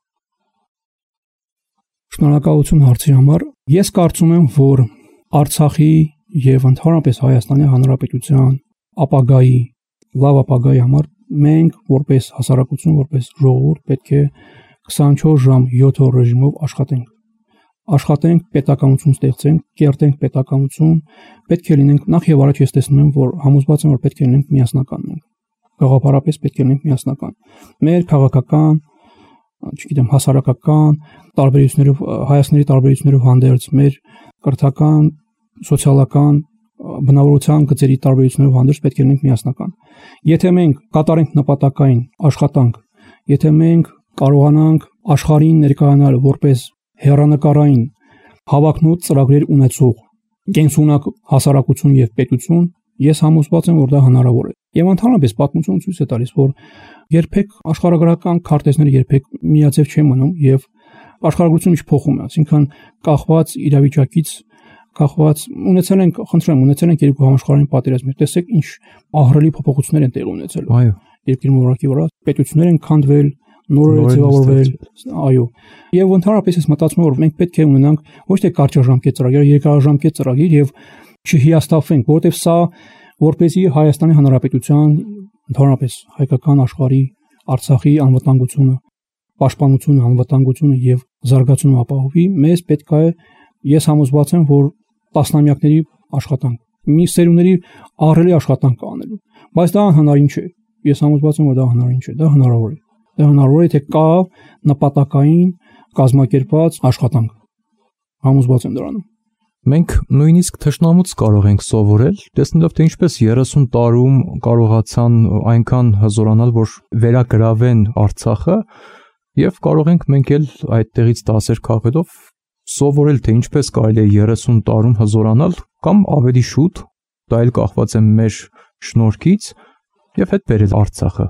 Շնորհակալություն հարցի համար։ Ես կարծում եմ, որ Արցախի եւ ընդհանրապես Հայաստանի Հանրապետության ապագայի, լավ ապագայի համար մենք որպես հասարակություն, որպես ժողովուրդ պետք է 24 ժամ 7 օր ռեժիմով աշխատենք, պետականություն ստեղծենք, կերտենք պետականություն, պետք է լինենք, նախ եւ առաջ ես տեսնում եմ, որ համոզված եմ, որ պետք է լինենք միասնական մենք։ Գաղափարապես պետք է լինենք միասնական։ Մեր քաղաքական, չգիտեմ, հասարակական տարբերություններով, հայացքների տարբերություններով հանդերձ, մեր կրթական, սոցիալական բնավորության գծերի տարբերություններով հանդերձ պետք է լինենք միասնական։ Եթե մենք կատարենք նպատակային աշխատանք, եթե մենք կարողանանք աշխարհին ներկայանալ որպես հեռանկարային հավակնոտ ծրագրեր ունեցող կենսունակ հասարակություն եւ պետություն, ես համոզված եմ, որ դա հնարավոր է։ Եվ ընդհանրապես պատմությունը ցույց է տալիս, որ երբեք աշխարհագրական քարտեզները երբեք միաձև չեն մնում եւ աշխարհագրությունը փոխում է, այսինքն կախված իրավիճակից, կախված ունեցել ենք, խնդրեմ, ունեցել ենք երկու համաշխարհային պատերազմներ, տեսեք ինչ ահռելի փոփոխություններ են տեղի ունեցել։ Այո, երկրի մորակի վրա պետություններ են քանդվել, նորեր ձևավորվել, այո։ Եվ ընդհանրապես ես մտածում եմ, որ մենք պետք է ունենանք ոչ թե կարճաժամկետ ծրագիր, երկարաժամկետ ծրագիր եւ չհիասթափվենք, որովհետեւ սա որպեսզի Հայաստանի Հանրապետության, ընդհանրապես հայկական աշխարհի, Արցախի անվտանգությունը պաշտպանությունը, անվտանգությունը եւ զարգացումը ապահովի, մեզ պետք է, ես համոզված եմ, որ տասնամյակների աշխատանք, մի սերունդների ահռելի աշխատանք կանելու, բայց դա հնարին չէ։ Ես համոզված եմ, որ դա հնարին չէ, դա հնարավոր է։ Դա հնարավոր է, թե կա նպատակային կազմակերպված աշխատանք։ Համոզված եմ դրանում։ Մենք նույնիսկ թշնամուց կարող ենք սովորել, տեսնելով թե ինչպես 30 տարում կարողացան այնքան հզորանալ, որ վերագրավեն Արցախը, եւ կարող ենք մենք էլ այդտեղից դասեր քաղելով սովորել, թե ինչպես կարելի է 30 տարում հզորանալ կամ ավելի շուտ, դա էլ կախված է մեր շնորհքից եւ հետ բերել Արցախը։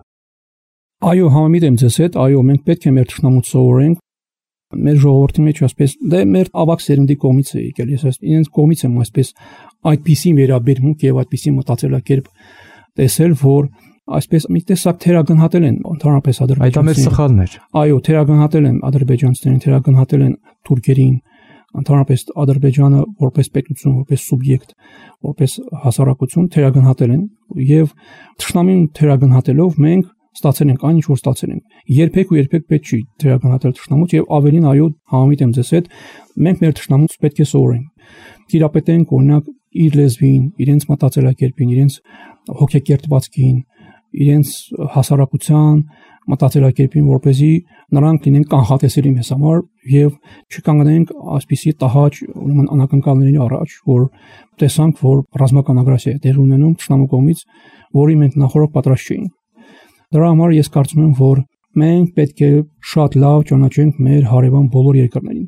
Այո, համամիտ եմ ձեզ հետ, այո, մենք պետք է մեր թշնամուց սովորենք։ Մեր ժողովրդի մեջ ասպես դե մեր ավակ սերնդի կողմից է եկել, ես ասես իրենց կողմից եմ ասպես այդպիսի վերաբերմունք եւ այդպիսի մտածելակերպ տեսել, որ այսպես մի տեսակ թերագնահատել են ընդհանրապես ադրբեջանցիներին։ Այդ ամեն սխալն էր։ Այո, թերագնահատել են ադրբեջանցիներին, թերագնահատել են թուրքերին, ընդհանրապես Ադրբեջանը որպես պետություն, որպես սուբյեկտ, որպես հասարակություն թերագնահատել են եւ թշնամին թերագնահատելով մենք ստացել ենք այն ինչ որ ստացել ենք։ Երբեք ու երբեք պետք չի թերագնահատել թշնամուց եւ ավելին այո, համամիտ եմ ձեզ հետ, մենք մեր թշնամուց պետք է սովորենք։ Տիրապետենք օրինակ իր լեզվին, իրենց մտածելակերպին, իրենց հոգեկերտվածքին, իրենց հասարակության մտածելակերպին, որպեսզի նրանք լինեն կանխատեսելի մեզ համար եւ չկանգնենք այսպիսի տհաճ ուրեմն անակնկալների առաջ, որ տեսանք, որ ռազմական ագրեսիա է տեղի ունենում թշնամու կողմից, որի մենք նախորդ պատրաստ չէինք։ Դրա համար ես կարծում եմ, որ մենք պետք է շատ լավ ճանաչենք մեր հարևան բոլոր երկրներին։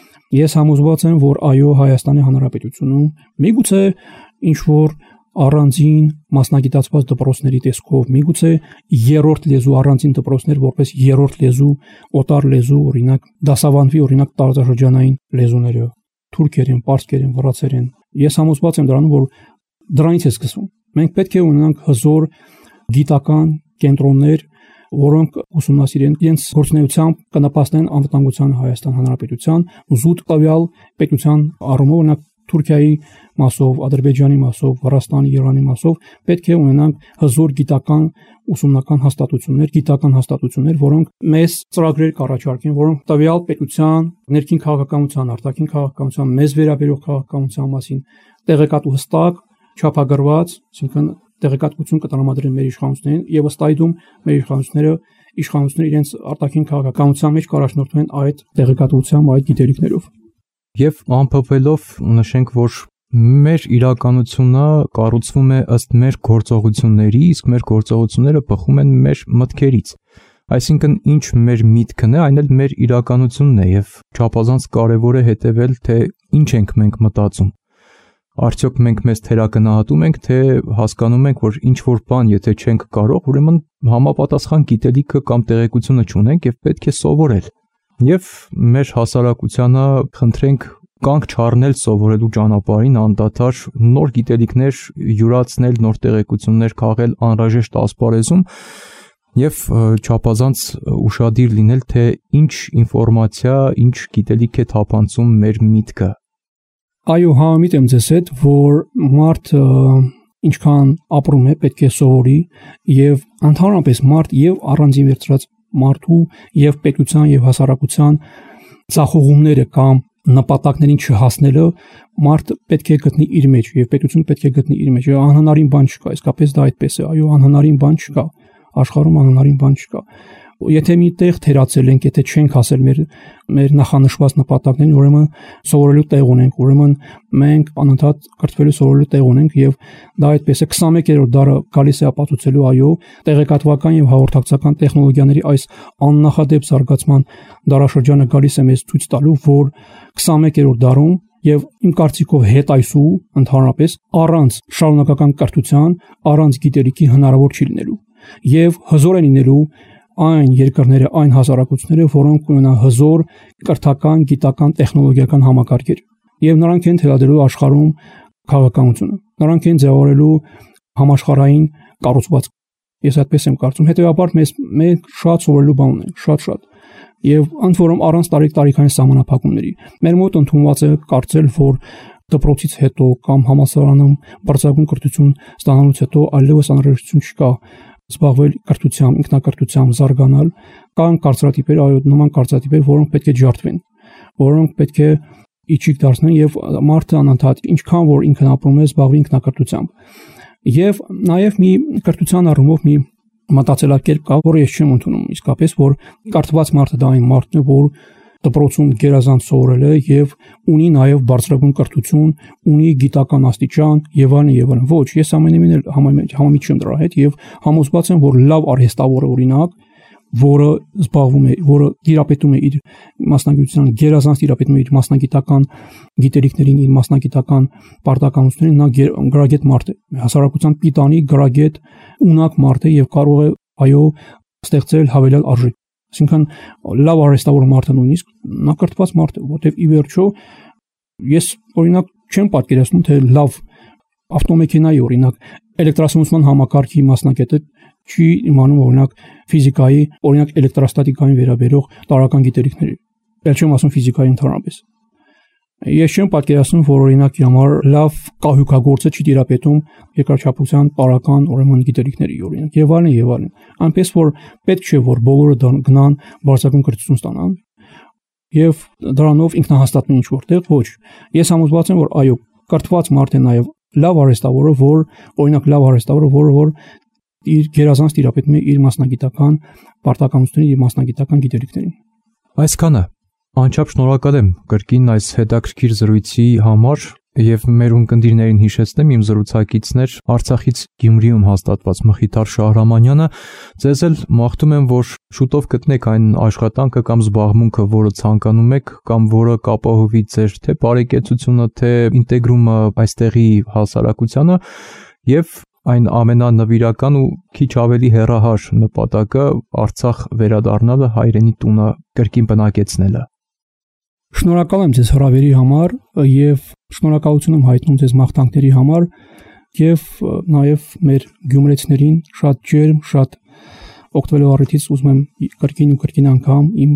Ես համոզված եմ, որ այո, Հայաստանի Հանրապետությունում միգուցե ինչ որ առանձին մասնագիտացված դպրոցների տեսքով, միգուցե երրորդ լեզու առանձին դպրոցներ, որպես երրորդ լեզու, օտար լեզու, օրինակ դասավանդվի օրինակ տարածաշրջանային լեզուները, թուրքերեն, պարսկերեն, վրացերեն։ Ես համոզված եմ դրանում, որ դրանից է սկսվում։ Մենք պետք է ունենանք հզոր գիտական կենտրոններ, որոնք ուսումնասիրեն իրենց գործունեությամբ կնպաստեն անվտանգությանը Հայաստան Հանրապետության զուտ տվյալ պետության առումով, օրինակ Թուրքիայի մասով, Ադրբեջանի մասով, Վրաստանի, Իրանի մասով պետք է ունենանք հզոր գիտական ուսումնական հաստատություններ, որոնք մեզ ծրագրեր կառաջարկեն, որոնք տվյալ պետության ներքին քաղաքականության, արտաքին քաղաքականության, մեզ վերաբերող քաղաքականության մասին տեղեկատու հստակ, չափագրված, այսինքն տեղեկատվություն կտրամադրեն մեր իշխանություններին եւ ըստ այդմ մեր իշխանությունները իրենց արտաքին քաղաքականության մեջ կառաջնորդվեն այդ տեղեկատվությամբ, այդ գիտելիքներով։ Եվ ամփոփելով նշենք, որ մեր իրականությունը կառուցվում է ըստ մեր գործողությունների, իսկ մեր գործողությունները բխում են մեր մտքերից։ Այսինքն ինչ մեր միտքն է, այն էլ մեր իրականությունն է եւ չափազանց կարեւոր է հետեւել, թե ինչ ենք մենք մտածում։ Արդյոք մենք մեզ թերագնահատում ենք, թե հասկանում ենք, որ ինչ որ բան, եթե չենք կարող, ուրեմն համապատասխան գիտելիքը կամ տեղեկությունը չունենք եւ պետք է սովորել։ Եվ մեր հասարակությանը խնդրենք կանգ չառնել սովորելու ճանապարհին, անդադար նոր գիտելիքներ յուրացնել, նոր տեղեկություններ քաղել անհրաժեշտ ասպարեզում եւ չափազանց ուշադիր լինել, թե ինչ ինֆորմացիա, ինչ գիտելիք է թափանցում մեր միտքը։ Այո, համամիտ եմ ձեզ հետ, որ մարդը ինչքան ապրում է, պետք է սովորի եւ ընդհանրապես մարդ եւ առանձին վերծրած մարդու եւ պետության եւ հասարակության ցախողումները կամ նպատակներին չհասնելը մարդ պետք է գտնի իր մեջ եւ պետությունը պետք է գտնի իր մեջ։ Անհնարին բան չկա, իսկապես դա այդպես է։ Այո, անհնարին բան չկա։ Աշխարհում անհնարին բան չկա։ Եթե մի տեղ թերացել ենք, եթե չենք հասել մեր նախանշված նպատակներին, ուրեմն սովորելու տեղ ունենք, ուրեմն մենք անընդհատ կրթվելու սովորելու տեղ ունենք եւ դա այդպես է 21-րդ դարը գալիս է ապացուցելու, այո, տեղեկատվական եւ հաղորդակցական տեխնոլոգիաների այս աննախադեպ զարգացման դարաշրջանը գալիս է մեզ ցույց տալու, որ 21-րդ դարում եւ իմ կարծիքով հետ այսու ընդհանրապես առանց շարունակական կրթության, առանց գիտելիքի հնարավոր չի լինելու եւ հզոր են լինելու այն երկրները, այն հասարակությունները, որոնք ունենան հզոր կրթական, գիտական, տեխնոլոգիական համակարգեր եւ նրանք են թելադրելու աշխարհում քաղաքականությունը, նրանք են ձևավորելու համաշխարհային կառուցվածք։ Ես այդպես եմ կարծում, հետեւաբար մենք շատ սովորելու բան ունենք, շատ եւ ընդ որում առանց տարիքային սահմանափակումների։ Մեր մոտ ընդունված է կարծել, որ դպրոցից հետո կամ համալսարանում բարձրագույն կրթություն ստանալուց հետո այլևս անհրաժեշտություն չկա զբաղվել կրթությամբ, ինքնակրթությամբ, զարգանալ, կան կարծրատիպեր, այո, նման կարծրատիպեր, որոնք պետք է ջարդվեն, որոնք պետք է իջիկ դարձնեն եւ մարդը անընդհատ ինչքան որ ինքն ապրում է, զբաղվի ինքնակրթությամբ։ Եվ նաեւ մի կրթության առումով մի մտածելակերպ կա, որը ես չեմ ընդունում իսկապես, որ կրթված մարդը դա այն մարդն է, որ դպրոցում գերազանց սովորել է եւ ունի նաեւ բարձրագույն կրթություն, ունի գիտական աստիճան եւ այլն եւ այլն։ Ոչ, ես ամենևին էլ համամիջ չեմ դրա հետ եւ համոզված եմ, որ լավ արհեստավոր օրինակ, որը զբաղվում է, որը դիրապետում է իր մասնագիտության գերազանց դիրապետում է իր մասնագիտական գիտելիքներին, իր մասնագիտական պարտականություններին, նա գրագետ մարդ է, հասարակության պիտանի գրագետ ունակ մարդ է եւ կարող է այո ստեղծել հավելյալ արժեք։ Այսինքն լավ արհեստավոր մարդը նույնիսկ նա կրթված մարդ է, որտեղ ի վերջո ես օրինակ չեմ պատկերացնում, թե լավ ավտոմեքենայի օրինակ էլեկտրասանության համակարգի մասնագետը չի իմանում օրինակ ֆիզիկայի, օրինակ էլեկտրոստատիկային վերաբերող տարրական գիտելիքների։ Էլ չեմ ասում ֆիզիկայի ընդհանրապես։ Ես չեմ պատկերացնում, որ օրինակ համար լավ կահույքագործը չի դիրապետում երկրաչափության տարրական ուրեմն գիտելիքների օրինակ եւ այլն եւ այլն։ Այնպես որ պետք չէ որ բոլորը գնան բարձրագույն կրթություն ստանան եւ դրանով ինքնահաստատվեն ինչ որտեղ, ոչ։ Ես համոզված եմ, որ այո, կրթված մարդ է նաեւ լավ արհեստավորը, որ օրինակ լավ արհեստավորը, որ իր գերազանց դիրապետում է իր մասնագիտական պարտականություններին եւ մասնագիտական գիտելիքներին։ Այսքանը անչափ շնորհակալ եմ կրկին այս հետաքրքիր զրույցի համար եւ մեր ունկնդիրներին հիշեցնեմ իմ զրուցակիցներ Արցախից Գյումրիում հաստատված Մխիթար Շահրամանյանը, ձեզ էլ մաղթում եմ, որ շուտով գտնեք այն աշխատանքը կամ զբաղմունքը, որը ցանկանում եք կամ որը կապահովի ձեր թե բարեկեցությունը, թե ինտեգրումը այստեղի հասարակությանը եւ այն ամենանվիրական ու քիչ ավելի հեռահար նպատակը Արցախ վերադառնալը, հայրենի տունը կրկին բնակեցնելը։ Շնորհակալ եմ ձեզ հրավերի համար եւ շնորհակալություն եմ հայտնում ձեզ մաղթանքների համար եւ նաեւ մեր գյումրեցիներին շատ ջերմ, շատ օգտվելով առիթից ուզում եմ կրկին ու կրկին անգամ իմ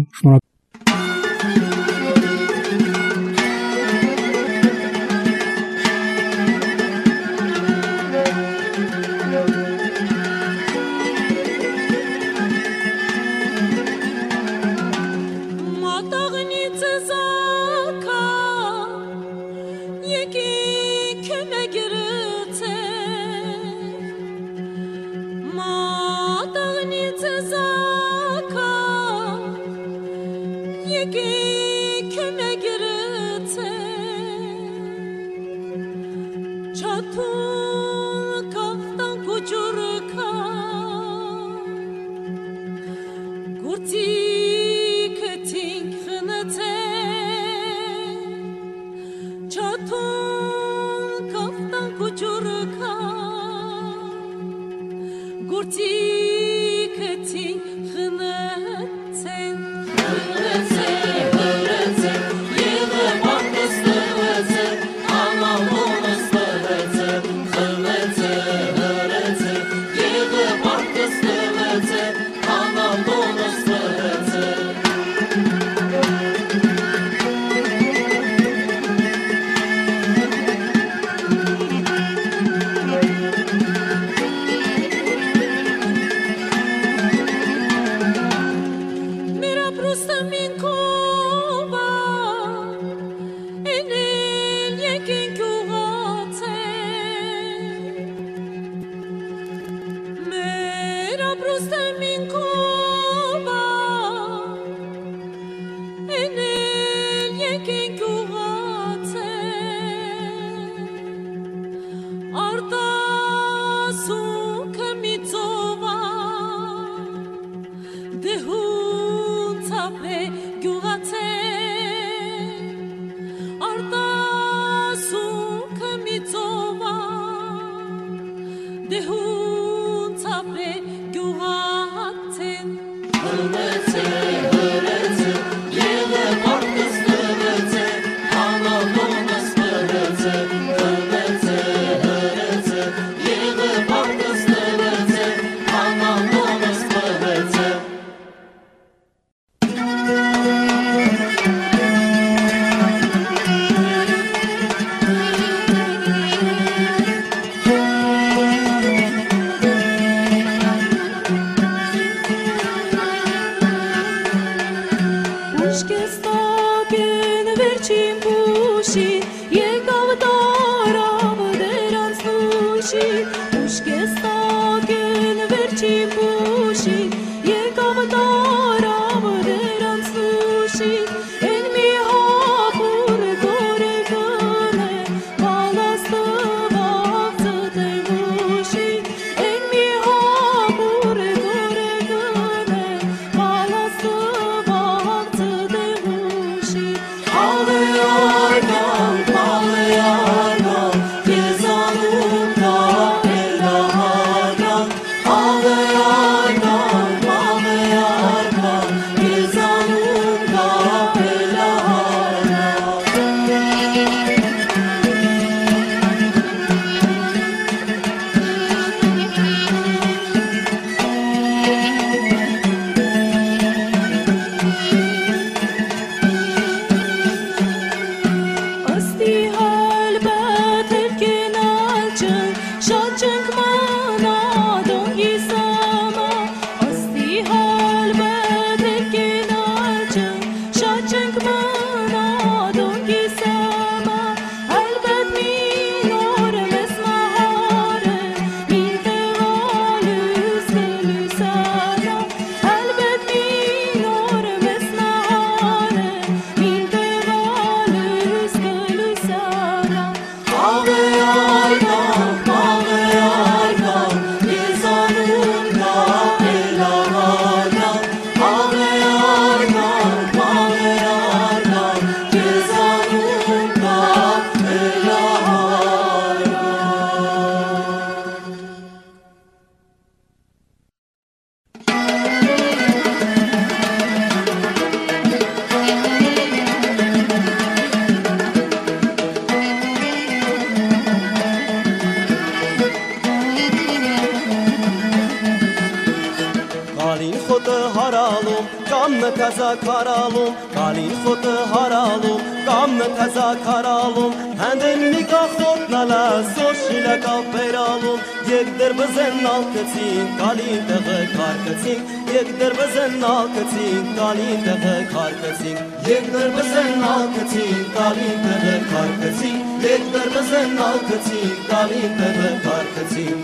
karalum, kalin xote haralum, kamne taza karalum, handen mikafot nala soshila kaperalum, yek derbezen alketin, kalin tege karketin, yek derbezen alketin, kalin tege karketin, yek derbezen alketin, kalin tege karketin, yek derbezen alketin, kalin tege karketin.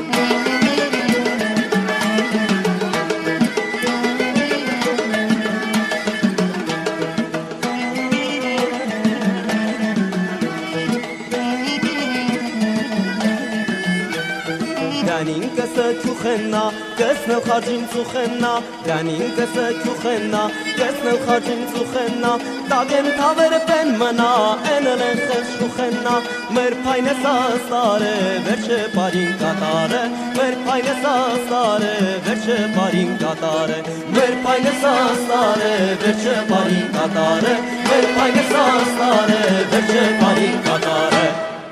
دانین کسا چوخنا کسن خارجین چوخنا دانین کسا چوخنا کسن خارجین چوخنا داگم تاور پن منا انلن خش چوخنا مر پاین ساساره ورچه پارین کاتاره مر پاین ساساره ورچه پارین کاتاره مر پاین ساساره ورچه پارین کاتاره مر پاین ساساره ورچه پارین کاتاره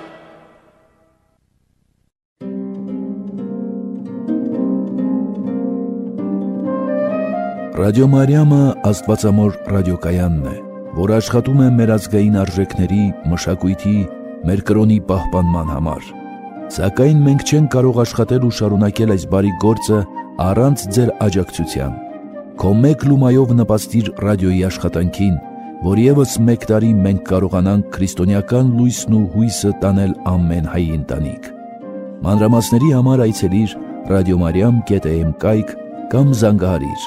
Ռադիո Մարիամը աստվածամոր ռադիոկայանն է, որ աշխատում է մեր ազգային արժեքների, մշակույթի, մեր կրոնի պահպանման համար։ Սակայն մենք չենք կարող աշխատել ու շարունակել այս բարի գործը առանց ձեր աջակցության։ Քո մեկ լումայով նպաստիր ռադիոյի աշխատանքին, որ ևս մեկ տարի մենք կարողանանք քրիստոնեական լույսն ու հույսը տանել ամեն հայ ընտանիք։ Մանրամասների համար այցելիր radiomariam.am կայք կամ զանգահարիր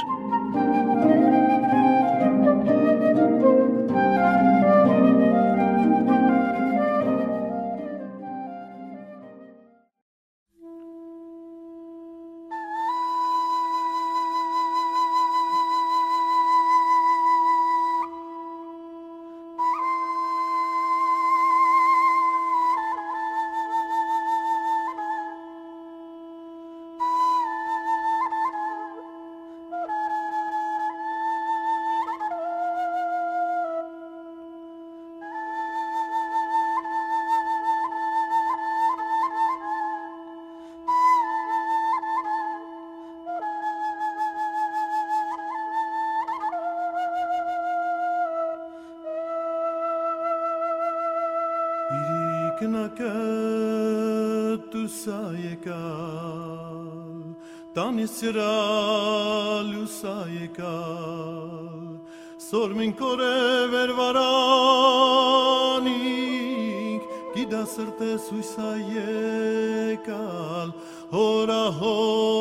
Tanisral usayekal sormin kore vervaranik իդա սրտե սույսա եկալ հորահո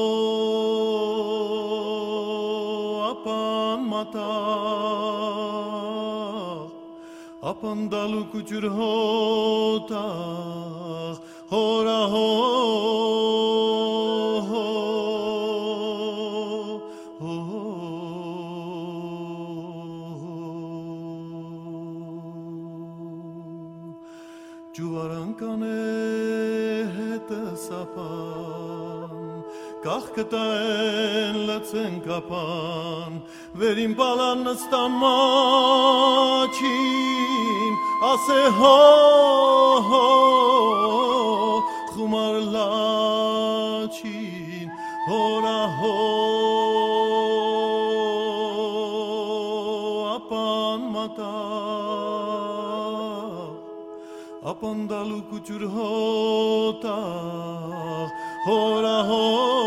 ապան մատա ապան դալու կուջուր հոտա հորահո Ջուվարանքան է հետը սապան կախկտային լծեն կապան վերին բալան նստան մաչին ասե հո խումար լաչին հորահո ապան մատա ապան դալու կուջուր հոտա հորահո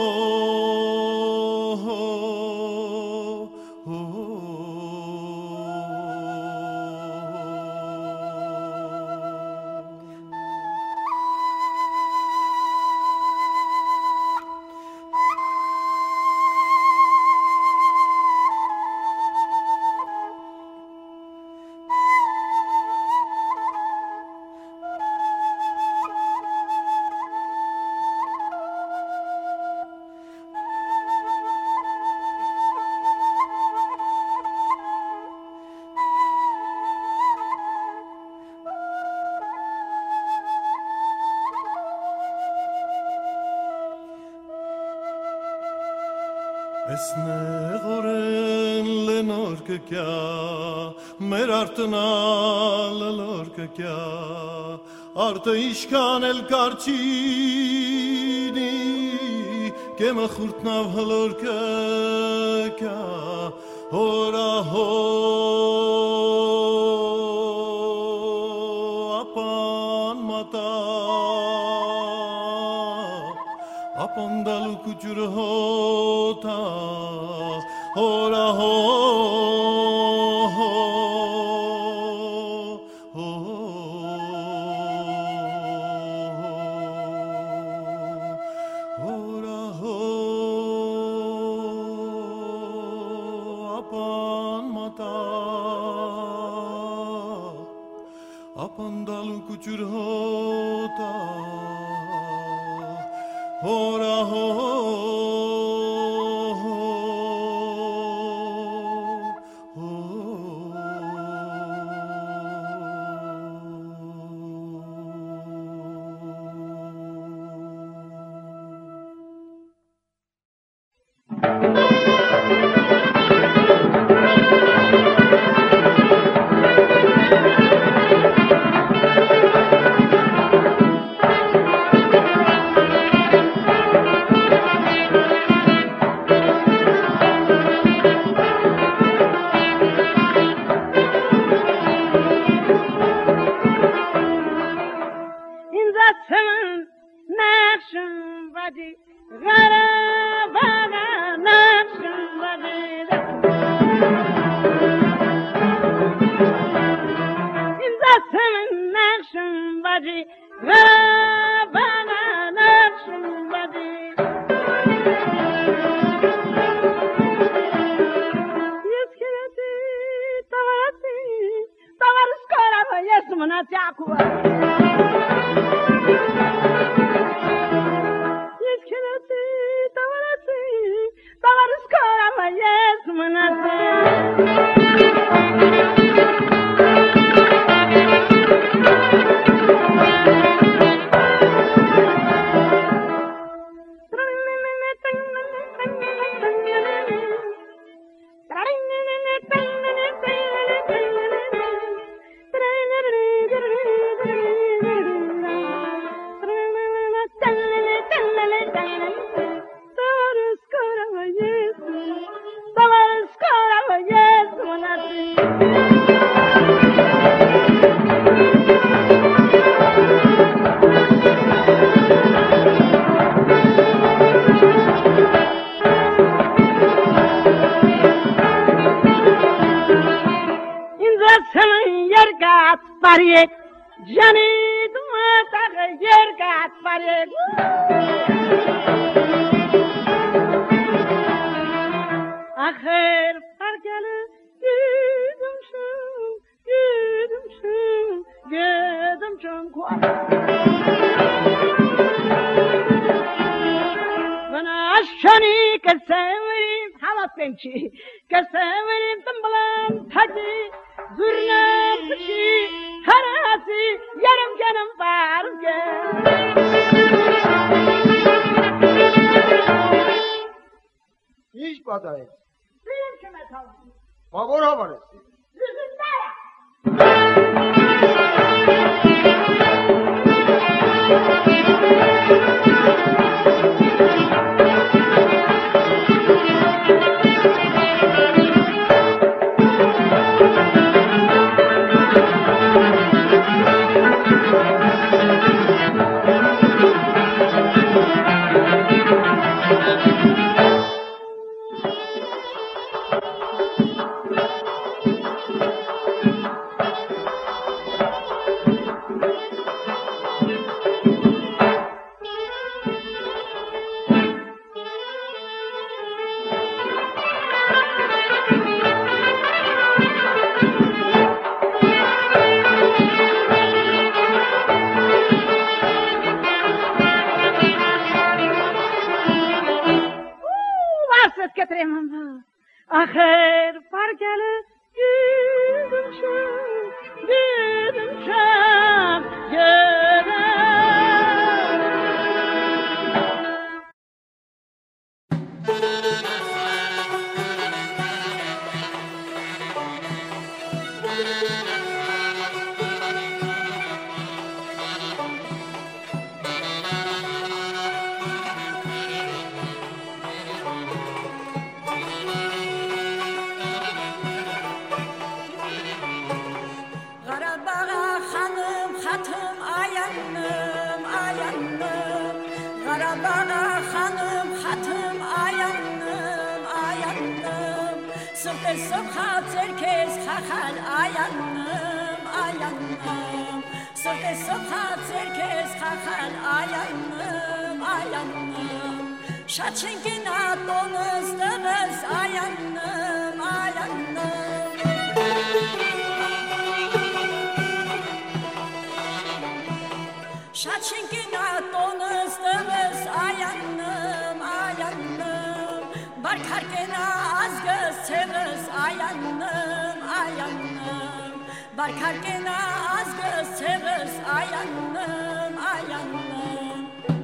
Esneğoren lenor kya mer artnal lor kya art işkan el karchini kema khurtnav lor kya hora ho apan mata apan dalu kuchur hota hora ho hora ho apan mata apan dalu kuchur hota hora ho Aher farklı güdüm şun kuat. Bana aşani keseverim halat bençi keseverim tımbılan taci zurnam kuşi harası yarım canım var Hiç badayız. Benim kime kaldı? Babur havarız. Aher farklı güdüm şun Sokak herkes kakal ayanım ayanım Sırtı sokak herkes kakal ayanım ayanım Şaçınkina donuzdınız ayanım ayanım Şaçınkina donuzdınız ayanım ayanım Barkarkena az göz seviriz ayanım ayanım Barkarkena az göz seviriz ayanım ayanım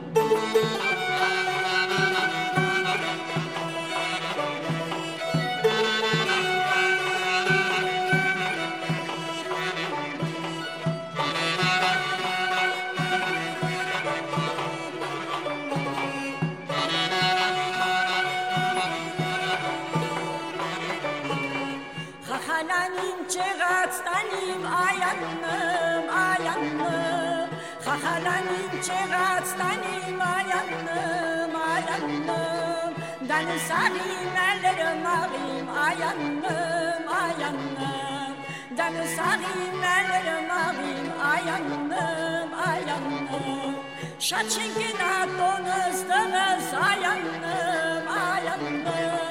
Halanin çeğatstanim ayanım ayanım Halanin çeğatstanim ayanım ayanım Dani sarayım ellerim ağayım ayanım ayanım Dani sarayım ellerim ağayım ayanım ayanım Şaçınkina donuzdınız ayanım ayanım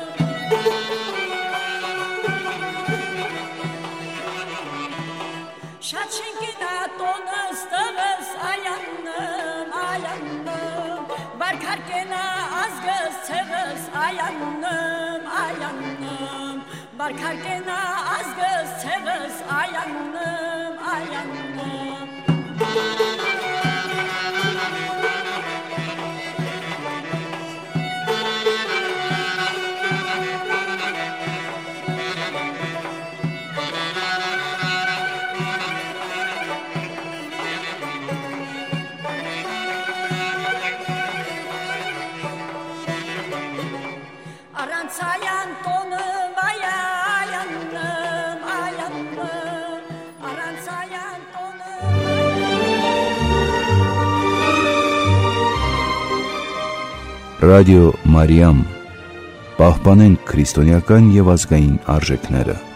Şaçınkina donuzdınız ayanım ayanım Barkarkena az göz seviriz ayanım ayanım Barkarkena az göz seviriz ayanım ayanım Aransayan tonum ayanım ayanım Aransayan tonum Ռադիո Մարիամ, պահպանենք քրիստոնեական եւ ազգային արժեքները։